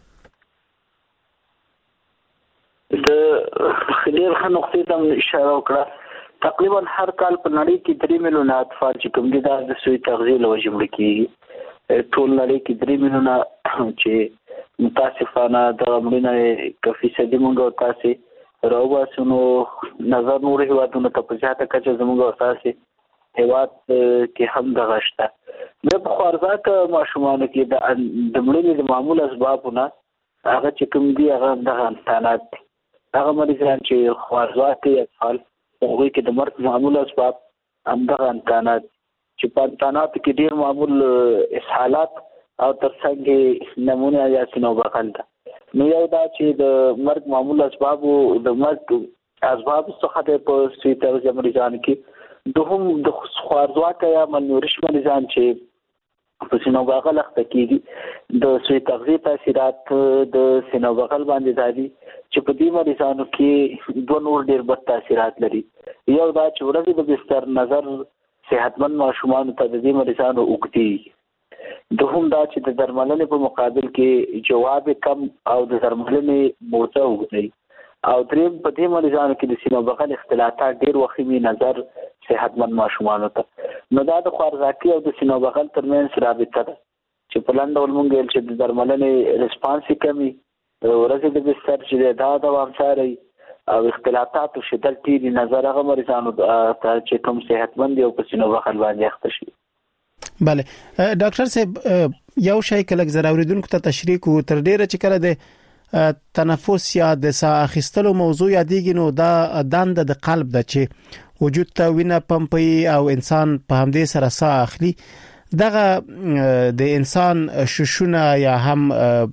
د خلیر خان نقطې ته اشاره وکړه تقریبا هر کال په نړۍ کې 3 میلیونه اطفال چې کوم دي د سوی تغذیه له وجې مړ کیږي. ټول نړۍ کې 3 میلیونه چې متاسفانه د مړینې کافي صدې مونږ تاسو راوباسو نظر نور هیوادونو ته په ځاته کچه زموږ اساسي هیواد کې هم دغه شته. د خوارزاک ماشومانو کې د مړینې د معمول اسبابونه هغه چې کوم دي هغه دغه امتحانات هغه مریضان چې خوارزواک اطفال هغه کې د مرګ معمول اسباب همدغه امتحانات چې په امتحانات کې ډیر معمول اسهالات او ترڅنګ نمونه یا سینو بغل ده. نو یو دا چې د مرګ معمول اسباب او د مرګ اسباب څخه په سوی تغذیه مریضان کې دوهم د خوارزواک یا مالنوریش مریضان چې په سینو بغل اخته کیږي د سوی تغذیه تاثیرات د سینو بغل باندې دادي چې په دې مریضانو کې دوه نور ډیر بد تاثیرات لري. یو دا چې ورځې د بستر نظر صحتمند ماشومان ته د دې مریضانو وګړي دوهم دا چې د درملنې په مقابل کې جواب کم او د درملنې موده وګړي او دریم په دې مریضانو کې د سینو بغل اختلالات ډیر وخیمي نظر صحتمند ماشومان ته. نو دا د خوارزاکي او د سینو بغل ترمنځ رابطه ده چې په لاندې ول مونږ چې د درملنې ریسپانس کمی ورځې د بستر چې دا دوام ساري او اختلالات او شدت ټیری نظر هغه مریضانو ته چې کوم صحتمند او په سینو بغل باندې اخته شي. بله ډاکټر صاحب یو شی کله ضروري ته تشریح کو تر ډیره چې کله د تنفس یا د ساه اخیستلو موضوع یادېږي نو دا دند د قلب د چې وجود ته وینه پمپي او انسان په همدې سره ساه اخلي دغه د انسان ششونه یا هم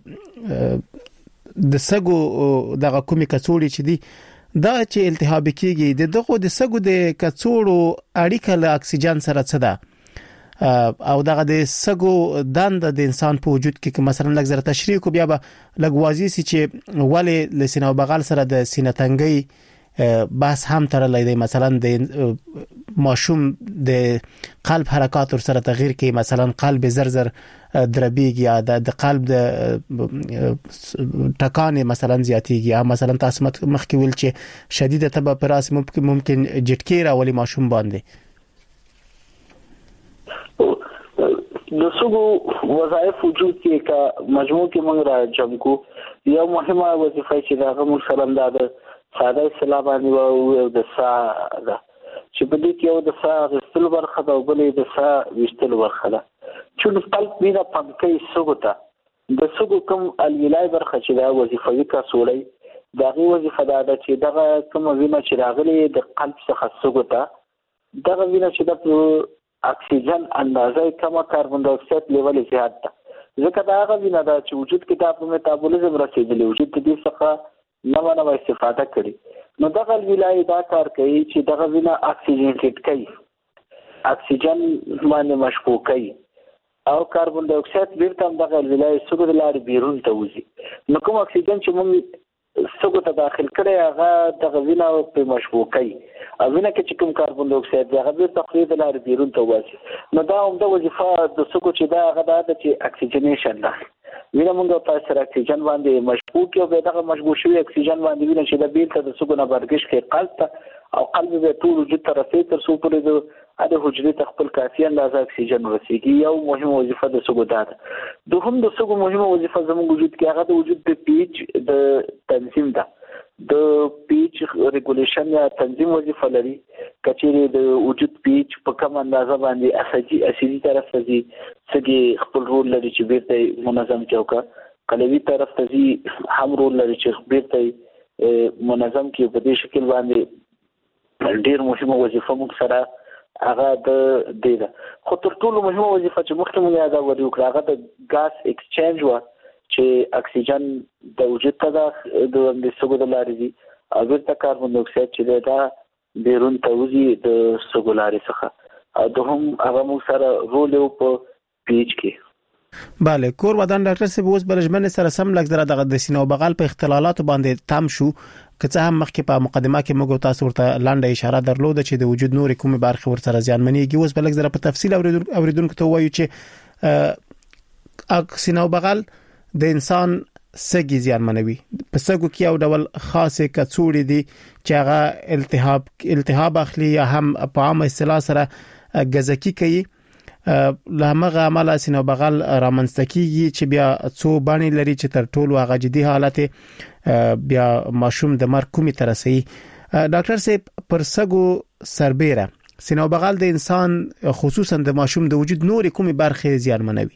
د سګو دغه کومي کڅوړي چې دي دا چې التهاب کیږي دغه د سګو د کڅوړو اړیکه له اکسیجن سره څه ده او دغه د سګو دند د انسان په وجود کې مثلا لږ زره تشریح کو بیا به لږ واضح سي چې ولې ل سینو بغل سره د سینه تنګي بس هم تر لید مثلا د ماشوم د قلب حرکات سره تغییر کوي مثلا قلب زر دربيږي یا د قلب د ټکان مثلا زیاتیږي یا مثلا تاسو مخکې ویل چې شدیده تبه پراس ممکن جټکی راولي ماشوم باندې. د سګو وظایف وجود کې کا مجموع کې موږ را جمع کو یو مهمه وظیفه چې دا موږ سره د ساده اصطلاح باندې او د سا ده چې په دې کې یو د سا غسل برخه ده او بلې د سا وشتل برخه ده چې قلب مینا پمکې سګو ته د سګو کوم الویلای برخه چې دا وظیفوي کا سولې دا غي وظیفه ده چې دغه کوم وینه چې راغلي د قلب څخه سګو ته دغه وینه چې د اکسیجن اندازه کمه کاربن ډای اکساید لیول زیات ده ځکه دا هغه وینه ده چې وجود کې د میټابولیزم رسیدلی وجود دې څخه نو استفاده کړي نو دغه ویلای دا کار کوي چې دغه وینه اکسیجن هټ کوي اکسیجن باندې مشبوع کوي او کاربن ډای اکساید بیرته دغه ویلای سګو د لارې بیرون ته وځي نو کوم اکسیجن چې موږ سګو ته داخل کړي هغه دغه وینه په مشبوع کوي وینه کې چې کوم کاربن ډای اکساید هغه د تخریب لپاره بیرون ته وځي. نو دا هم د وظیفه د سکو چې دا هغه د چې اکسیجنیشن ده. وینه موږ په سر اکسیجن باندې مشبوط یو به دغه مشبوط شوی اکسیجن باندې وینه چې د بیل ته د سکو نه برګش کې قلب او قلب به ټول وجود ته رسي تر څو پورې د حجرې ته خپل کافي اندازه اکسیجن ورسیږي. یو مهمه وظیفه د سکو ده. دوهم د سکو مهمه وظیفه زموږ وجود کې هغه د وجود د پیچ د تنظیم ده. د پیچ ریګولیشن یا تنظیم وظیفه لري. کچېره د وجود پیچ په کوم اندازه باندې اسیدي طرف ته ځي څنګه خپل رول لري چې بیرته منظم چوکا قلوي طرف ته ځي هم رول لري چې بیرته منظم کې په دې شکل باندې ډیر مهمه وظیفه موږ سره هغه د دې خو تر ټولو مهمه وظیفه چې مخکې موږ یاد وکړو هغه د ګاز ایکسچینج و چې اکسیجن د وجود ته د سګو د لارې دي او بیرته کاربن ډای اکساید چې دا بیرون ته وځي د سګو لارې څخه او دوهم هغه موږ سره رول یو په پیچ کې. بله کور ودان ډاکټر صاحب اوس بلجمن سره سم لګ دغه د سینو بغل په اختلالات باندې تام شو که څه هم مخکې په مقدمه کې موږ تاسو ورته لاندې اشاره درلوده چې د وجود نور کومه برخه ورسره زیانمنېږي. اوس بلګ زره په تفصیل اوریدونکو ته وایو چې سینو بغل د انسان سګي زیانمنوي. په سګو کې یو ډول خاصه کڅوړې دي چې هغه التهاب اخلي یا هم په عام اصطلاح سره غزکی کوي. لهمغه عمله سینو بغل رامنځتکیږي چې بیا څو باندې لري چې تر ټولو هغه جدي حالت بیا ماشوم د مرګ کومي ترسي. ډاکټر صاحب پر سګو سربېره سینو بغل د انسان خصوصا د ماشوم د وجود نور کومي برخه زیانمنوي.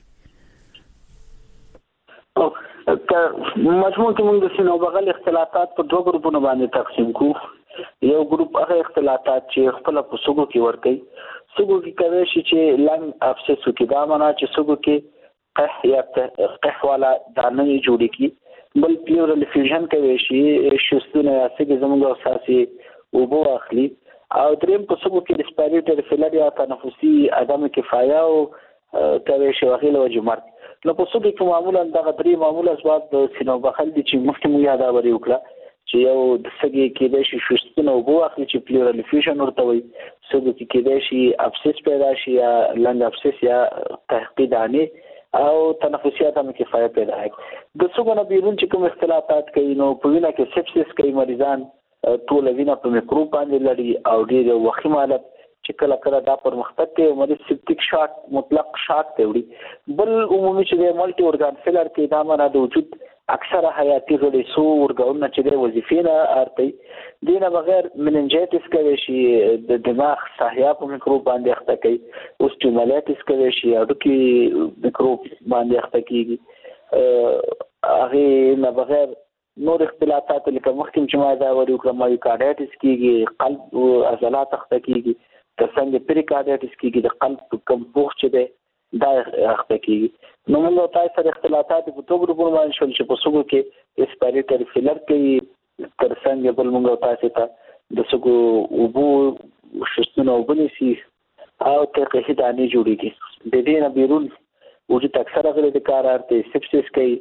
مجموع کې موږ د سینو بغل اختلاطات په دوه ګروپونو باندې تقسیم کوو. یو ګروپ هغه اختلاطات چې خپل په سګو کې ورکي. سګو کې کوي چې لنګ افسس کې دا معنا چې سګو کې قح یا قح والا دانه جوړي کی بل پلیورل فیوژن کوي چې شوستونه سګي زموږ اساسي وبو اخلي او دریم په سګو کې ریسپیریټری فیلر یا تنفسي عدم کفایه او کوي چې واخیله وجمر. نو په سګو کې معمولا دغه درې معمول اسباب د سینو بغل دي چې مخکې مو یاد اوري وکړه چې یو د سګي کې د شوستونه وبو اخلي چې پلیورل فیوژن ورته وي. سګو کې د شي افسس پیدا شي یا لنګ افسس یا تحقیق دانه او تنفسیات هم کفایه پیدا کوي. د سګو نه بیرون چې کوم اختلاطات کوي نو په وینه کې سپسس کوي مریضان ټول وینه په میکروب باندې لري او ډیر وخیم حالت چې کله کله دا پرمختګ کوي مریض سپټیک شاک مطلق شاک ته وړي. بل عمومي چې د مالټي اورګان فیلر کې دا معنا د وجود اکثره حیاتي غړي سو ورګاونه چې د وظیفې نه ارتي دینه بغیر مننجایتس کوي شي د دماغ ساحیا په میکروب باندې اخته کوي اوسټیمالایتس کوي شي اډوکی میکروب باندې اخته کیږي. هغه نه بغیر نور اختلاطات لکه مخکې چې ما دا وری وکړم مایوکارډایټس کیږي قلب او عضلات اخته کیږي ترڅنګ پریکارډایټس کیږي د قلب کم پوښ چې ده دا اخته کیږي. نو موږ تاسو سره اختلاطات په توګه ګروپونو باندې شول چې په سګو کې ریسپیریټری فیلر کوي ترڅنګ بل موږ تاسو ته د سګو وبو شستونه وبنيسي او تقهید دانی جوړیږي. د دې نه بیرون وجود اکثره غړي د کار ارته سپسس کوي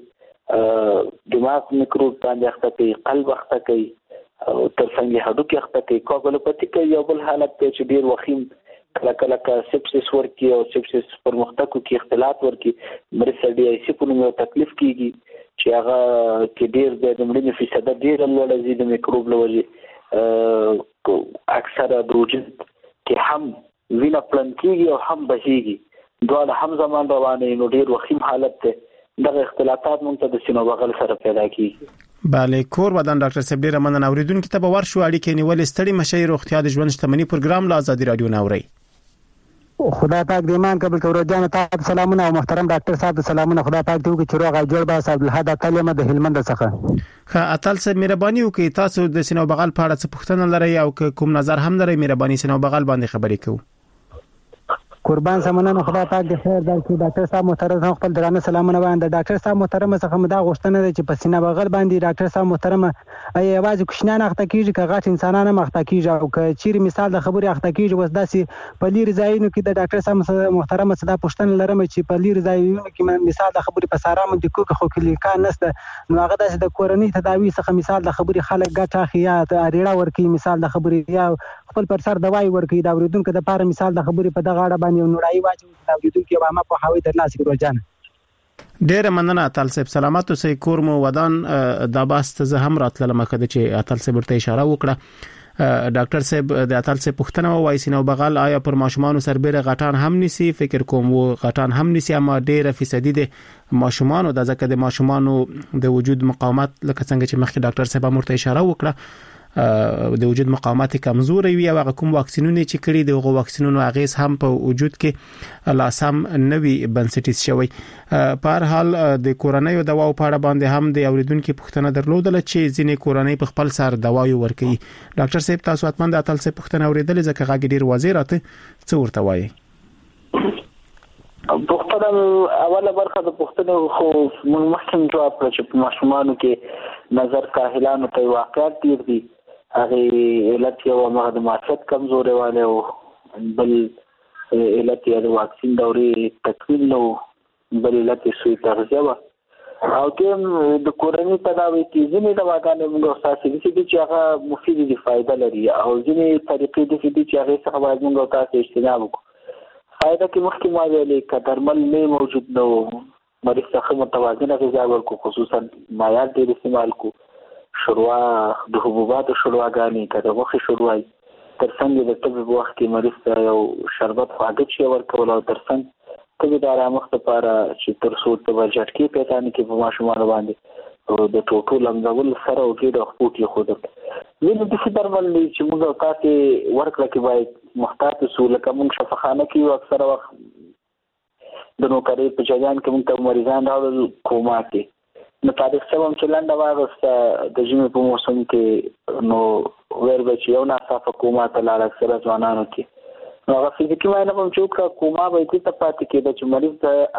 دماغ میکروب باندې اخته کوي قلب اخته کوي او ترڅنګ هډوکي اخته کوي کوګلوپاتي کوي یو بل حالت ته چې ډیر وخیم کله کله کا سپسس ورکی او سپسس پرمختګ کې اختلاط ورکی مریض ډي اي سي په نوم تکلیف کیږي چې هغه کې ډیر د مړینې فیصد ډیر لوړ زی د میکروب لوړي اکثره د وجود کې هم وینه پلن کیږي او هم بهيږي دوه هم زمان روانه نو ډیر وخیم حالت ته دغه اختلاطات مونږ ته د سینو بغل سره پیدا کیږي. بله کور ودان ډاکټر صاحب ډیر مننه. اوریدونکو ته به ورشو اړیکې نیول ستړي مشي روغتیا د ژوند شتمنۍ پروګرام لا آزادي رادیو ناوري. خدا پاک دې ایمان قبول کړو. جان ته سلامونه او محترم ډاکټر صاحب سلامونه. خدا پاک دې وکړي چې روغ او جوړ به صاحب الحد کلمه د هلمند څخه. ښه اتل صاحب مهرباني وکړئ تاسو د سینو بغل په اړه څه پوښتنه لرئ او کوم نظر هم لرئ مهرباني سینو بغل باندې خبرې کوو. قربان سمنه خدا پاک دې خیر درکړي. ډاکټر صاحب محترم خپل درانه سلامونه باندې. ډاکټر صاحب محترم څخه مدا غوښتنه ده چې په سینه بغل باندې ډاکټر صاحب محترم ای आवाज کوښنان اخته کیږي کغه انسانانه مخته کیږي او که چیرې مثال د خبرې اخته کیږي وس داسې په لیر ځایونو کې د ډاکټر صاحب محترم صدا پښتنه لرم چې په لیر ځایونو کې مثال د خبرې په سارا مند کوکه خو کلیکان نشته نو هغه داسې د کورنۍ تداوی څخه مثال د خبرې خلک ګټه خیا اړیړه ورکی مثال د خبرې یا خپل پر سر دوايي ورکړي دا اوریدونکو د پاره مثال د خبرې په دغه اړه باندې نوړای واچو دا اوریدونکو به ما په حواله ترلاسه کړو جان. ډېر مننه اتل صاحب سلامات اوسئ کور مو ودان د باست زه هم راتلل مخه د چې اتل صاحب ورته اشاره وکړه. ډاکټر صاحب د اتل صاحب پوښتنه وایي سینو بغل آیا پر ماشومان سربېره غټان هم نسی فکر کوم و غټان هم نسی اما ډېر فیصدي د ماشومان د ځکه د ماشومان د وجود مقاومت لکه څنګه چې مخکې ډاکټر صاحب مرته اشاره وکړه د وجود مقاومت کمزوري وي او کوم واکسینونه چې کړي دغه واکسینونو اغیز هم په وجود کې لاسم نوي بنسټیز شوی. په هر حال د کورونایي دواو په اړه باندې هم د اوریدونکو پوښتنه درلودل چې ځینې کورونایي په خپل سر دوايي ورکوي. ډاکټر صاحب تاسو اتمن د اتل صاحب پوښتنه اوریدل ځکه غاګ ډیر وزیراته څه ورته وایي؟ پوښتنه اوله برخه د پوښتنې خو موږ مخکې جواب کړ چې په ماشومانو کې نظر کاهلانو ته واقعیت ډیر دي. هغه علت یو هغه د معافیت کمزوري والے او بل علت یې د واکسین دوري تکمیل نو بل علت یې سوی تغذیه او کې د کورنۍ تداوی کې ځینې دواګانې موږ تاسو دې چې هغه مفید دي فائدہ لري او ځینې طریقې دي چې هغه څخه باید موږ تاسو اجتناب وکړو. فائدہ کې مخکې ما ویلې ک درمل نه موجود نو مریض څخه متوازنه غذا ورکو خصوصا مایعات ډېر استعمال کو شوروا د حبوباتو شورواګانې کده مخې شوروای ترڅنګ د طب په وخت کې مریض ته یو شربت خواږه شي ورکول او ترڅنګ کله د آرامښت لپاره چې تر څو ته ورجټکی پیدا نه کې په ماشومان باندې او د ټوټو لمزول سره او کې د خپوټي خود ویني د درمل چې موږ تاسو ورکړه کې باید محتاط اصول کوم شفاخانه کې اکثر وخت د نوکری په ځان کې موږ مریضان راول کومه کې نو تاریخ سم چې لاندې واغسته د ژمي په موسم کې نو وربه چې یو ناصافه کومه ته لاړ اکثر ځوانانو کې نو هغه فزیکي معاینه په چوکا کومه به دې ته پاتې کېده چې مریض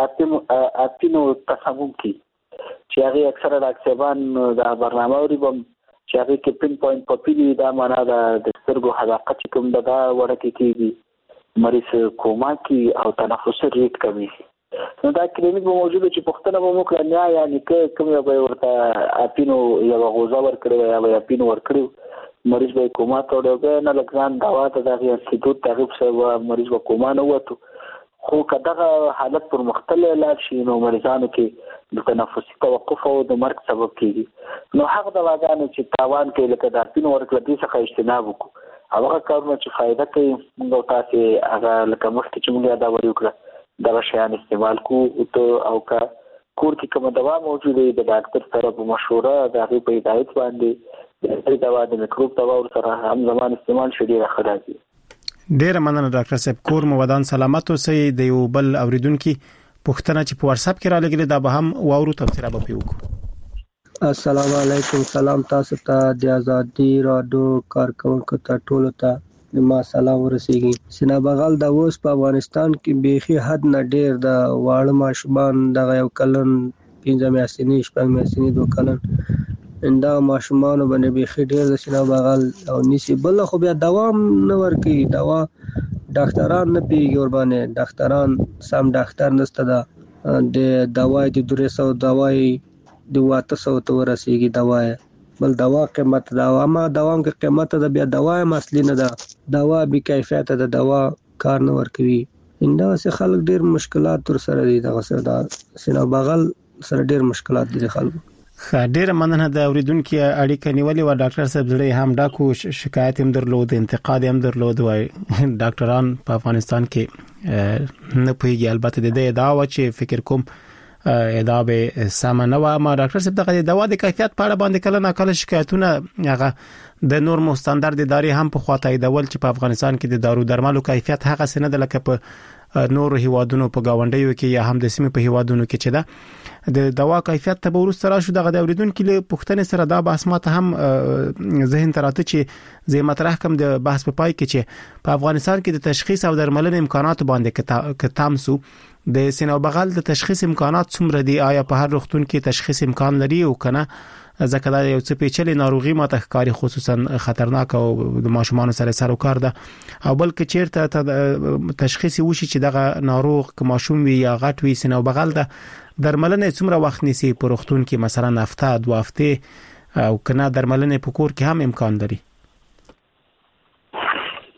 د اپینو تصمیم کی چې هغه اکثر د اکسبان د برنامه لري چې هغه کې پین پوینټ په پیلي دا معنا د سترګو حداقت کوم دا ورکه کېږي مریض کومه کې او تنفس ریټ کمی نو دا کلینیک به موجوده چې پښتنه به موږ کړنیا یعنی کوم یو به ورته اپینو یو غوزا ورکړي یا اپینو ورکړي مریض به کومه ته ډېر نه لګان دوا ته د انستیتوت تغیب سره مریض به کومه نه وته خو کداغه حالت پر مختلف علاج شي نو مریضانو کې د تنفسي توقف او د مرګ سبب کیږي نو هغه دواګانې چې تاوان کوي لکه د اپینو ورکړه دې څخه اجتناب وکړو هغه کارونه چې فائدہ کوي موږ تاسو هغه لکه مخکې چې موږ دا ویو دا شیان استعمال کو او کا کور کې کوم دوا موجوده د ډاکټر سره په مشوره د هغه په هدایت باندې د دوا د میکروب دوا سره هم زمان استعمال شډي راخلاږي. ډیر مننه ډاکټر صاحب کور مو ودان سلامت اوسئ. د یو بل اوریدونکو پوښتنه چې په واتس اپ کې را لګیله دا به هم واورو تفسیر به پیوکو. السلام علیکم سلام تاسو ته د ازادي رادیو کارکونکو ته ټولو ته ما سلام ورسیږي. سینا بغل د اوس په افغانستان کې بيخي حد نه ډیر د واړه ماشومان د یو کلن 15 میاشتې شپږ میاشتې 2 کلن دا ماشومان باندې بيخي ډیر د سینا بغل او نسی بل خو بیا دوام نه ورکي دوا ډاکټران نه پیږي ور باندې ډاکټران سم ډاکټر نشته د دواي د 300 دواي د 800 ته ورسیږي دواي بل دوا قیمت دا اما دوام کې قیمت دا بیا دوا اصلي نه ده دوا بي کیفیت ده دوا کار نه ورکوي انده سه خلک ډیر مشکلات تر سره دي دا سره سینا بغل سره ډیر مشکلات دي خلکو. ډیر مننه د اوریدونکو اړیکه نیولې و ډاکټر صاحب زړه هم ډاکو شکایت هم درلود انتقاد هم درلود وای ډاکټران په افغانستان کې نه پوهیږي البته د دې داوا چې فکر کوم ادا به سامان و ما ډاکټر صاحب دغه دوا د کیفیت په اړه باندې کله ناکله شکایتونه هغه د نورمو ستاندرد اداري هم په خواته ایدول چې په افغانستان کې د دارو درملو کیفیت هغه سند لکه په نور هیوادونو په گاونډیو کې یا هم د سیمې په هیوادونو کې چې دا د دوا کیفیت ته ورسره راشو دغه د اوریدونکو له پوښتنې سره دا بحث ماته هم ذهن تراته چې زه مطرح کوم د بحث په پای کې چې په افغانستان کې د تشخیص او درملنې امکانات باندې کې تامسو د سینو بغل د تشخیص امکانات څومره دي آیا په هر روغتون کې تشخیص امکان لري او کنه ځکه دا یو څه پیچلې ناروغي ماته ښکاری خصوصا خطرناک او د ماشومان سره سر او کار ده او بلکې چیرته تشخیص وشي چې دغه ناروغ که ماشوم وي یا غټ وي سینو بغل ده درملنه څومره وخت نیسي په روغتون کې مثلا هفته 2 هفته او کنه درملنه په کور کې هم امکان لري.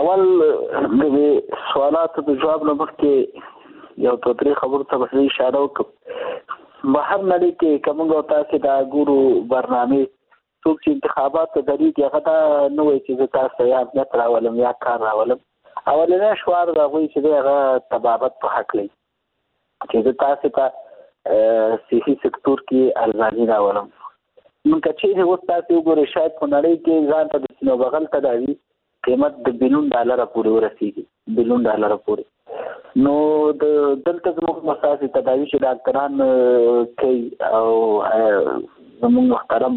اول د سوالاتو د جواب نه مخکې یو توتري خبر ته به اشاره وکړم. بهر نړۍ کې کومه تاسو دا ګورو برنامه څوک چې انتخابات ته درېږي هغه دا نه وایي چې زه تاسو یا امنیت راولم یا کار راولم. اولنی شوار د هغوی چې دی هغه طبابت په حق لري چې زه تاسو ته صحي سکتور کې ارزاني راولم. نو که چیرې اوس تاسو وګورئ شاید په نړۍ کې ځان ته د سینو بغل تداوي قیمت د $1 بلیون پورې ورسیږي، $1 بلیون پورې. نو د دلته زموږ مساسي تداوي چې ډاکټران کوي او زموږ محترم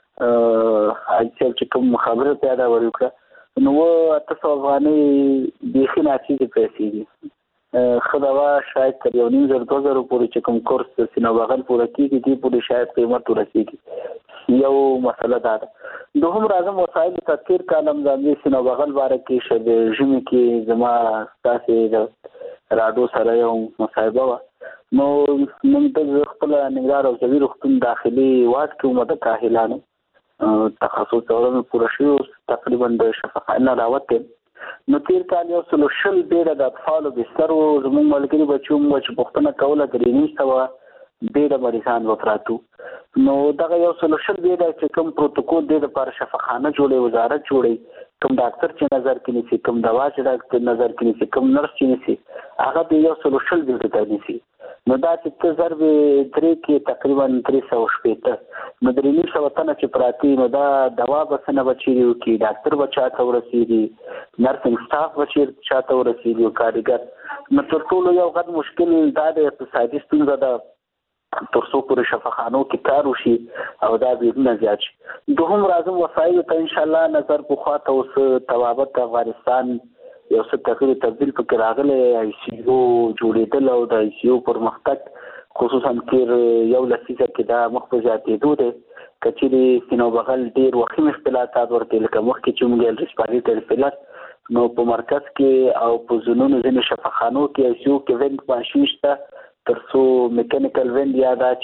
چې کوم خبره پیدا ورکړه نو 800 افغانۍ بیخي ناچیزې پیسې دي. خدوا شاید تر 1,500-2,000 پورې چې کوم کورس سینو بغل پوره کېږي دې پورې شاید قیمت ورسیږي. یو مسله دا ده. دوهم راځم وسایل تذکیر کالم ځانګړي سینو بغل باره کې شه د ژمي کې زما ستاسې د راډیو سره یو مصاحبه وه. نو موږ د خپل ننګرهار او ځوي روغتون داخلي واټ کې ومه د کاهلانو تخصص څلورمې پوره شوي تقریبا د شفاخانه راوتې. نو تیر کال 120 ډېره د اطفالو بستر و. زموږ ملګري بچو موږ چې پوښتنه کوله 3,900 ډېره مریضان به پراته. نو دغه 120 ډېره چې کوم پروتوکول دی دپاره شفاخانه جوړوي، وزارت جوړوي، کوم ډاکټر چې نظر کې نیسي، کوم دوا چې ډاکټر نظر کې نیسي، کوم نرس چې نیسي، هغه د 120 ډېره ته نیسي. نو دا چې ته ضرب 3 کې تقریبا 360. نو 3,900 تنه چې پراتی نو دا دوا به څنګه بچیږي وکړي، ډاکټر به چاته ورسېږي، نرسنګ سټاف به چاته ورسېږي او کارګر. نو تر ټولو یو غټ مشکل دا د اقتصادي ستونزه ده تر څو پورې شفاخانو کې کار وشي او دا بیرونه زیات شي. دوهم راځم وسایلو ته انشاءالله نظر پخوا ته اوس طبابت افغانستان یو څه تغییر تبدیل پکې راغلی، آی سی یو جوړېدل او د آی سی یو پرمختګ خصوصا تیر یو لسیزه کې دا مخ په زیاتېدو دی. که چیرې سینو بغل ډېر وخیم اختلاطات ورکړي لکه مخکې چې موږ ریسپیریټري فیلر نو په مرکز کې او په ځینونو ځینې شفاخانو کې آی سی یو کې وینټ ماشین شته تر څو میکانیکل وینډ یا دا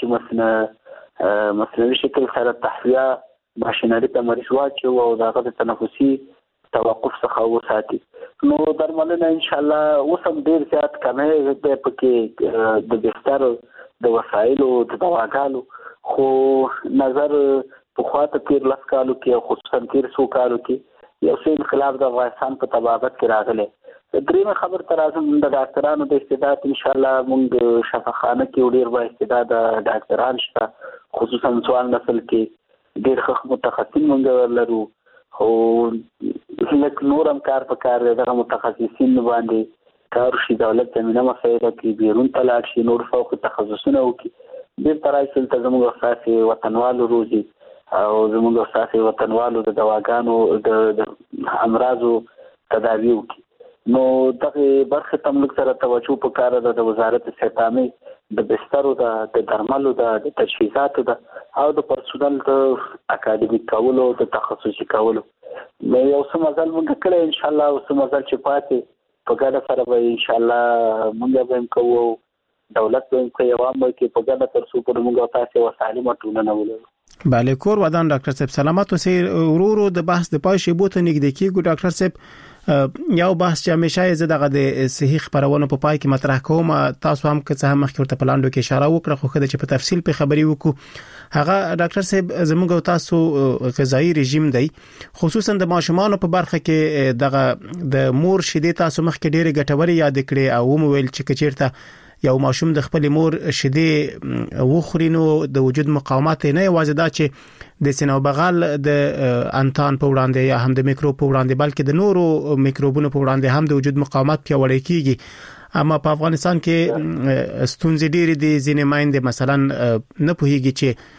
چې مصنوعي شکل سره تحویه ماشینري ته مریض واچو او د هغه د تنفسي توقف څخه وساتي. نو درملنه انشاءالله اوس هم ډېر زیات کمی دی پکې د بستر د وسایلو د دواګانو، خو نظر پخوا ته تېر 10 کالو کې او خصوصا تېر 100 کالو کې یو څه انقلاب د افغانستان په طبابت کې راغلی. درېمه خبر ته راځم د ډاکټرانو د استعداد انشاءالله موږ شفاخانه کې ډېر با استعداده ډاکټران شته، خصوصا ځوان نسل کې ډېر ښه متخصصین موږ لرو. خو لکه نور هم کار په کار دی دغه متخصصین باندې کار شي، دولت زمینه مسایله کې بیرون ته لاړ شي، نور فوق تخصصونه وکړي، بېرته راشي دلته زموږ اساسي وطنوالو روزي او زموږ اساسي وطنوالو د دواګانو د امراضو تداوي وکړي. نو دغه برخه ته موږ سره توجه پکار ده د وزارت صحت عامه د بسترو د درملو د تجهیزاتو او د پرسونل د اکاډمیک کولو د تخصصي کولو. نو یو څه مزل موږ کړی انشاءالله او څه مزل چې پاتې په ګډه سره به انشاءالله موږ به هم کوو، دولت به هم کوي، عوام به کوي، په ګډه تر څو پورې موږ تاسې وسایل ټولنه ولرو. بله کور ودان ډاکټر صاحب سلامت اوسئ. ورو د بحث د پای شیبو ته نږدې کیږو. ډاکټر صاحب یو بحث چې همیشه زه دغه د صحیح خبرونه په پای کې مطرح کوم، تاسو هم که څه هم مخکې ورته پلاندو کې اشاره وکړه، خو خدای چې په تفصیل په خبري وکړو. هغه ډاکټر صاحب زموږ او تاسو غذایی رژیم دی، خصوصا د ماشومان په برخه کې دغه د مور شیدې تاسو مخکې ډېرې ګټوري یاد کړې او مویل چې کچیرته یو ماشوم د خپل مور شیدې وخوري نو د وجود مقاومت نه یوازې دا چې د سینو بغل د انتان په وړاندې یا هم د میکروب په وړاندې بلکې د نورو میکروبونو په وړاندې هم د وجود مقاومت پیاوړی کیږي. اما په افغانستان کې ستونزې ډېرې دي، ځینې میندې مثلا نه پوهیږي چې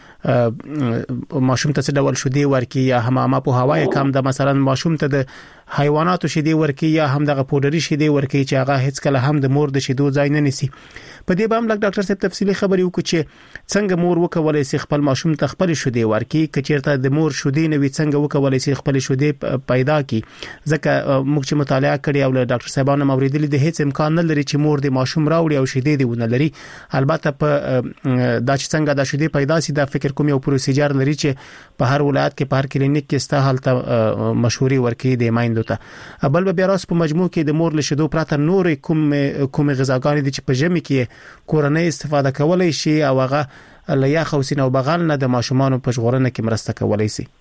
ماشوم ته څه ډول شیدې ورکړي یا هم په هوای کم د مثلا ماشوم ته د حیواناتو شیدې ورکړي یا هم دغه پودري شیدې ورکړي چې هغه هیڅ کله هم د مور د شیدو ځای نه نیسي. په دې باندې لکه ډاکټر صاحب تفصیلی خبري وکړي چې څنګه مور وکولای شي خپل ماشوم ته خپل شودې ورکړي کچېرته د مور شودې نوې څنګه وکولای شي خپل شودې پیدا کړي ځکه موږ چې مطالعه کړی او ډاکټر صاحبانو موریدلي د هیڅ امکان نه لري چې مور د ماشوم راوړي او شودې دی ونه لري البته په دا چې څنګه د شودې پیدا سي دا فکر کوم یو پروسیجر لري چې په هر ولایت کې په هر کلینیک کې ستا حالت مشوري ورکړي د مایندو ته بل بیا راس په مجموع کې د مور له شودو پرته نور کوم غذاګانې دي چې په ژمي کې کورنۍ استفاده کولای شي او هغه له یخ او سینه او بغل نه د ماشومان په ژغورنه کې مرسته کولای شي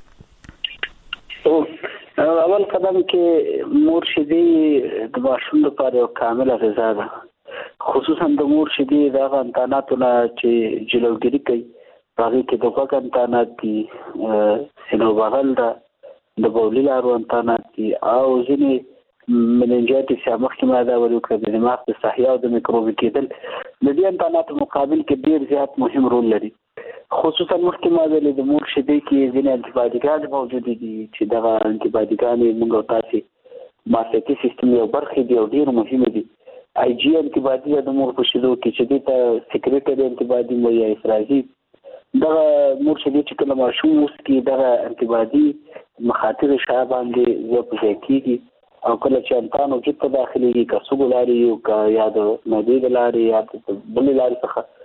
اول قدم کې مور شیدې د ماشوم لپاره یو کامله غذا ده خصوصا د مور شیدې د انتاناتونه چې جلوګیری کوي هغه کې د غوږ انتانات دي سینه او بغل ده د بولي لارو انتانات دي او ځینې مننجایتس یا مخکې ما دا ویل کړ د دماغ د صحیح او د میکروبي کېدل د دې انتاناتو مقابل کې ډیر زیات مهم رول لري خصوصا مخکې ما ویل د مور شیدې کې ځینې انټي موجود دي چې دغه انټي موږ تاسو ماسټي سیستم یو برخه دی او ډیر مهم دي آی جی انټي د مور په شیدو کې چې د سیکریټري انټي مو یا افرازي دغه مور شیدې چې کله ماشوم اوس کې دغه انټي مخاطر شابه باندې زیات کیږي او کله چې انتان وجود ته داخليږي کسب لاري او یا د مدې لاري یا د بل لاري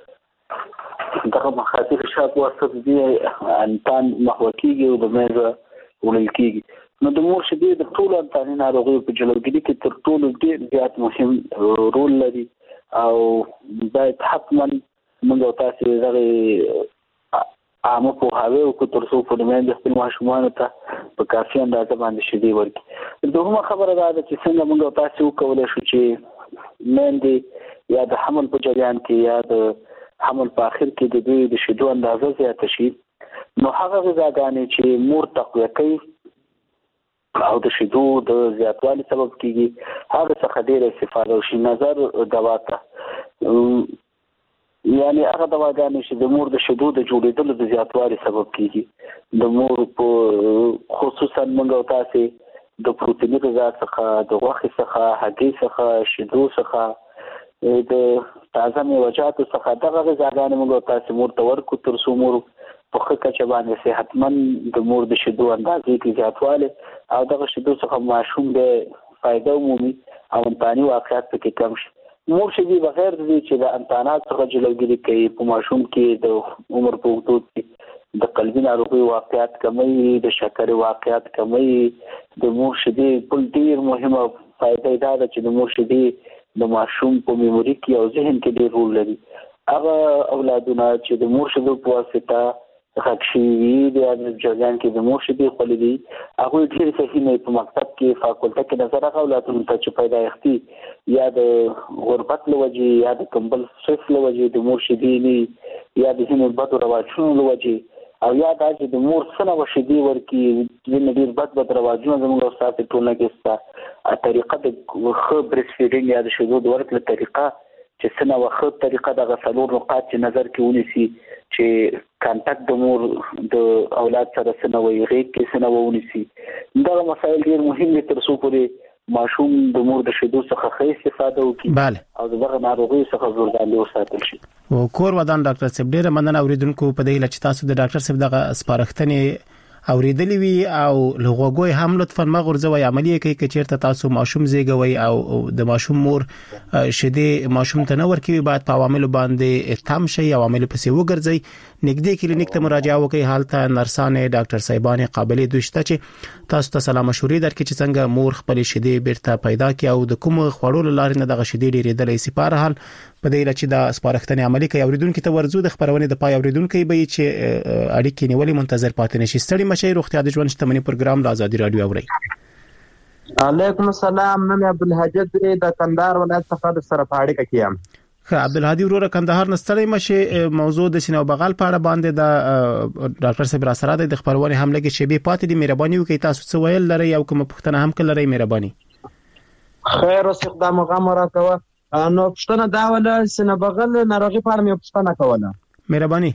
څخه دغه مخاطر شاپ واسطه دي انتان محوکیږي او د مېزه ولکیږي نو د مور شیدې د ټول انتاني ناروغیو په جلوګیری کې تر ټولو ډیر زیات مهم رول لري او باید حتما موږ تاسو دغه عامه په هاوی او تر څو په دمن د خپل ماشومان ته په کافي اندازه باندې شیدې ورکړي دوهمه خبره ده چې څنګه موږ تاسو وکولای شو چې مېندې یا د حمل په جریان کې یا د حمل په اخر کې د دوی د شیدو اندازه زیاته شي نو هغه غذاګانې چې مور تقویه کوي او د شیدو د زیاتوالي سبب کیږي هغه څخه ډېر استفاده وشي نظر دوا ته یعنی هغه دواګانې چې د مور د شیدو د جوړېدلو د زیاتوالي سبب کیږي د مور په خصوصا موږ تاسو د پروتیني غذا څخه د غوښې څخه هګۍ څخه شیدو څخه د تازه میوه‌جاتو څخه دغه غذاګانې موږ تاسو مور ته ورکو تر څو مور په ښه کچه باندې صحتمند د مور د شیدو اندازې کې زیاتوالی او دغه شیدو څخه ماشوم به فایده ومومي او انتاني واقعیت پکې کم شي مور شیدې بغیر د دې چې د انتانات څخه جلوګیری کوي په ماشوم کې د عمر په اوږدو کې د قلبي ناروغیو واقعیت کموي د شکر واقعیت کموي د مور شیدې بل ډیر مهمه فایده دا ده چې د مور شیدې د ماشوم په میموري کې او ذهن کې ډیر رول لري هغه اولادونه چې د مور شیدو په واسطه خاکشي د جریان کې د مور شیدې خولې دي هغه ډیر صحیح نه په مکتب کې فاکولټه کې نظر هغه اولادونه ته چې پیدایښتي یا د غربت لوجه یا د کمبل صف لوجه د مور شیدې نه یا د ځینو بدو رواجونو لوجه او یا د د مور سره وشیدې ورکی د ډیر بد رواجونو زموږ استاد ټولنه کې ستا طریقه د خو بريس فیډینګ یا د شیدو د ورکړې طریقه چې سنه وخت طریقه د غسلور نقاط چې نظر کې ونیسي چې کانټاکټ د مور د اولاد سره سنه وي غیږ کې سنه ونیسي دا مسایل ډیر مهم دي تر څو پورې ماشوم د مور د شیدو څخه ښه استفاده وکړي او دغه ناروغي څخه ځوړاندې وساتل شي او کور ودان ډاکټر صاحب ډیر مننه اوریدونکو په دې لچ تاسو د ډاکټر صاحب دغه سپارښتنې اوریدلې وی او لغوګوي هم لطفا مغرزوي عملیه کوي چې چیرته تاسو ماشوم زیږوي او د ماشوم مور شیدې ماشوم ته نه ورکوي باید په عوامل باندې اتهام شي عوامل پسې وګرځي نږدې کلینیک ته مراجعه وکړي حالت نرسانه ډاکټر صاحبانه قابلیت دوشته چې تاسو ته سلام مشورې درکړي چې څنګه مور خپل شیدې بیرته پیدا کړي او د کوم خوړو لارې نه دغه شیدې ډېرېدلې سپاره حال په دې لچ د سپارښتنې عملي کوي اوریدونکو ته ورزو د خبرونه د پای اوریدونکو به چې اړیکې نیولې منتظر پاتې نشي ستړي مشه روغتیا د ژوند شتمنۍ پروګرام د آزادي رادیو اوري علیکم السلام نن عبدالحجد د کندهار ولایت څخه د سره په اړیکه کې یم عبدالهادي وروره کندهار نستړی مشه موضوع د سینو بغل په اړه باندې د ډاکټر صاحب را سره د خبرونه هم لګي چې به پاتې دي مهرباني وکړئ تاسو څه ویل لري او کوم پوښتنه هم کړئ مهرباني خیر او استقدام غمره کوه نو پښتنه دا ولا سینو بغل ناروغي په اړه مې پښتنه کوله مهرباني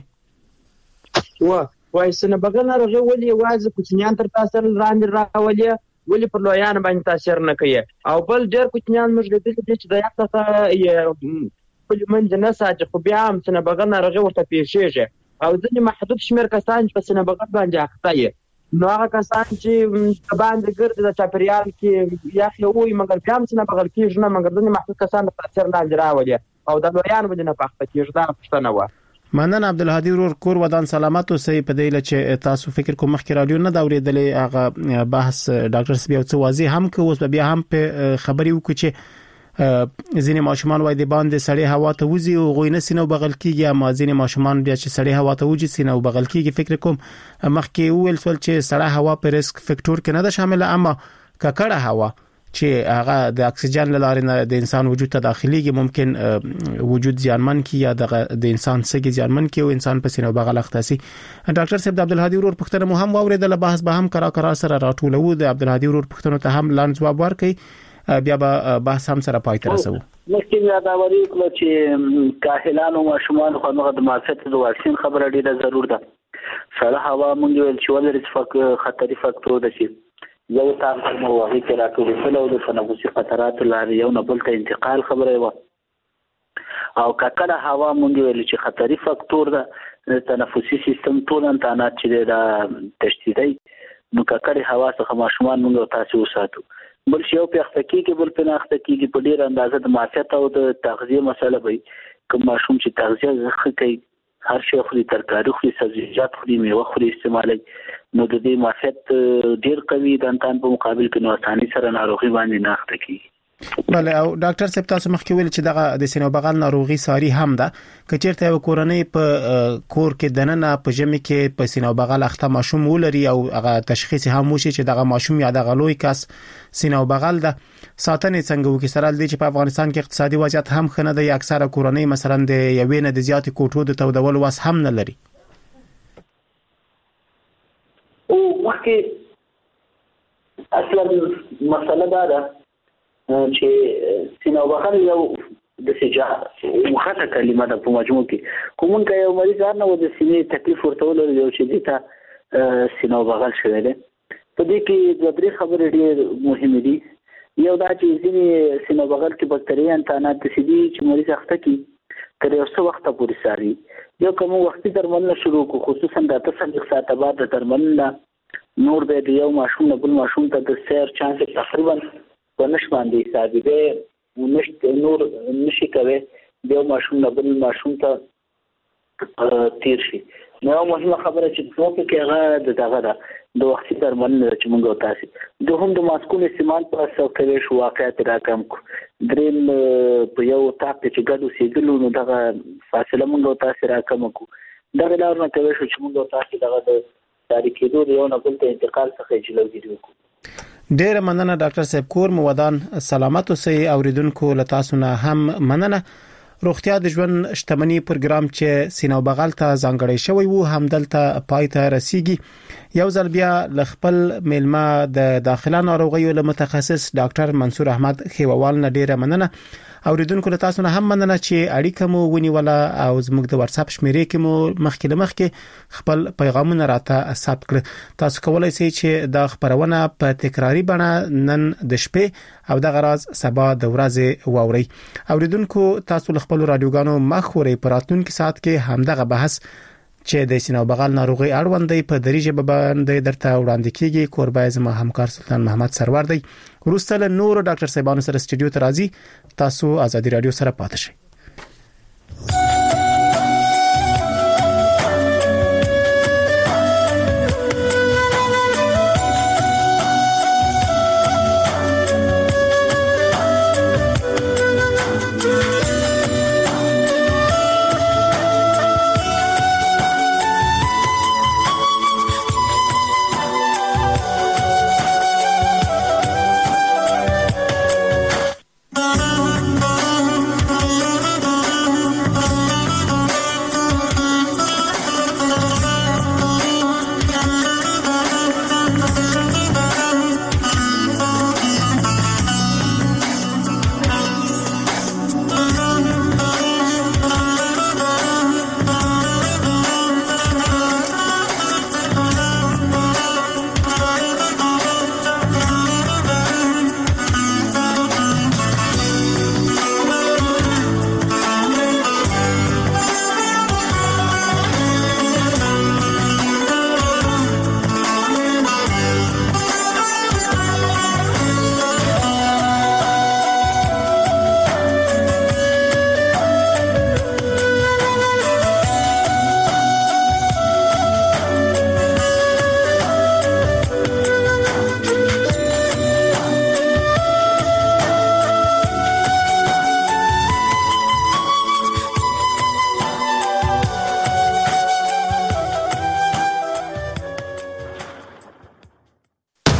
وای سینو بغل ناروغي ولې واځي کوچنیان تر تاثیر لاندې راولي ولې پر لویان باندې تاثیر نه کوي او بل ډېر کوچنیان موږ لیدل چې د یو څه خپل منځ نه ساتي خو بیا هم سینه بغل ناروغي ورته پیښیږي او ځینې محدود شمېر کسان چې په سینه بغل باندې اخته یې نو هغه کسان چې باندې ګرځي د چاپیریال کې یخ وي مګر بیا هم سینه بغل کېږي نه مګر ځینې محدود کسان د تاثیر لاندې راولي او د لویانو باندې نه پخته کېږي دا پوښتنه وه. مننه عبدالهادي ورور کور ودان سلامت اوسئ. په دې لچ تاسو فکر کوم مخکې رادیو نه دا اورېدلې هغه بحث ډاکټر سبیا څه واضح هم که اوس بیا هم په خبري وکړي چې ځینې ماشومان وای د باندې سړې هوا ته وځي او غوینه سینه بغل کیږي اما ځینې ماشومان بیا چې سړې هوا ته وځي سینه بغل کیږي. فکر کوم مخکې ویل سول چې سړه هوا په ریسک فیکټور کې نه ده شامل اما ککړه هوا چې هغه د اکسیجن لاره نه د انسان وجود ته داخليږي ممکن وجود زیانمن کی یا د انسان سګي زیانمن کی او انسان په سینه بغل اختصي. ډاکټر صاحب د عبدالهادي ورور پښتنه مو هم اوریدل بحث به هم کرا سره راټولو د عبدالهادي ورور پښتنه ته هم لاندې جواب ورکړي بیا به بحث هم سره پای ته رسو. مخکې دا وری کله چې کاهلانو ماشومان خو نو د معافیت د واکسین خبره ډیره ضرور ده. سړه هوا مونږ ویل چې ولې خطري فاکتور ده چې یو تاسو په واقعي کې راټول شول او د تنفسي خطرات لاره یو نه بل ته انتقال خبره و او ککړه هوا مونږ ویل چې خطري فاکتور ده تنفسي سیستم ټول انتانات چې دا تشدیدي نو ککړه هوا څخه ماشومان مونږ تاسو وساتو بل شی په اختکی کې بل په اختکی کې په ډیر اندازه د معافیت او د تغذیه مسله وي کوم ماشوم چې تغذیه زخه کوي هر شی خوري ترکاری خوري سبزیجات خوري میوه خوري استعمالي نو د دې معافیت ډیر قوي د انتان په مقابل کې نو اساني سره ناروغي باندې نه اخته کیږي. بله او ډاکټر صاحب تاسو مخکې ویل چې دغه د سینه بغل ناروغي ساری هم ده کچېرته یو کورنۍ په کور کې دننه په جمع کې په سینه بغل اخته ماشوم ولري او هغه تشخیص هم وشي چې دغه ماشوم یا دغه لوی کس سینه بغل ده ساتنې څنګه وکړي سره د چې په افغانستان کې اقتصادي وضعیت هم خنه ده اکثره کورنۍ مثلا د یوې نه د زیات کوټو د تودول واس هم نه لري. او مخکې اصلا مسله ده چې سینه بغل یو د سجا مخاطه کلمه ده په مجموع کې کومه یو مریض نه و د سینې تکلیف ورته ولر یو چې دیته سینه بغل شوی دی په دې کې د درې خبرې ډېر مهمه دي. یو دا چې ځینې سینه بغل کې بکټریا انتانات دي چې مریض اخته کی تر یو څو وخت پورې ساري یو کوم وختي درملنه شروع کو خصوصا د 3 ساعت بعد د درملنه نور به یو ماشوم نه بل ماشوم ته د سیر چانس تقریبا ونش باندې حسابي نشته نور نشي کوي د ماشوم نه بل ماشوم ته تیر شي. نو مهمه خبره چې څوک کې هغه دغه د وختي درملنه چې موږ تاسو د هم د ماسکونو استعمال په اساس کوي شو واقعیت راکم دریم په یو تاپ چې ګډو سیګلو نو دغه فاصله موږ تاسو راکم کو دغه لار نه کوي چې موږ تاسو دغه د تاریخي دور یو نه بل ته انتقال څخه جلوګیری وکړو. ډیر مننه ډاکټر صاحب کور مو ودان سلامت اوسئ. اوریدونکو له تاسو نه هم مننه. روغتیا د ژوند شتمنۍ پروګرام چې سینه بغل ته ځانګړی شوی وو همدلته پای ته رسیږي. یو ځل بیا ل خپل میلمه د داخله ناروغیو له متخصص ډاکټر منصور احمد خیووال نه ډیره مننه. اوریدونکو له تاسو نه هم مننه چې اړیکه مو ونیوله او زموږ د واتس اپ شمیرې کې مو مخکې خپل پیغامونه راته ثبت کړ. تاسو کولای شئ چې دا خبرونه په تکراری بڼه نن د شپې او د غراز سبا د ورځې واوري. اوریدونکو تاسو له خپل رادیوګانو مخوري پراتونکو سات کې همدغه بحث چې د سینه بغل ناروغي اړوندې په دریجه باندې درته وړاندې کیږي. کوربای زما همکار سلطان محمد سرور دی. ورسته له نور ډاکټر صاحبانو سره سټډیو ته راځي. تاسو ازادي رادیو سره پاتې شئ.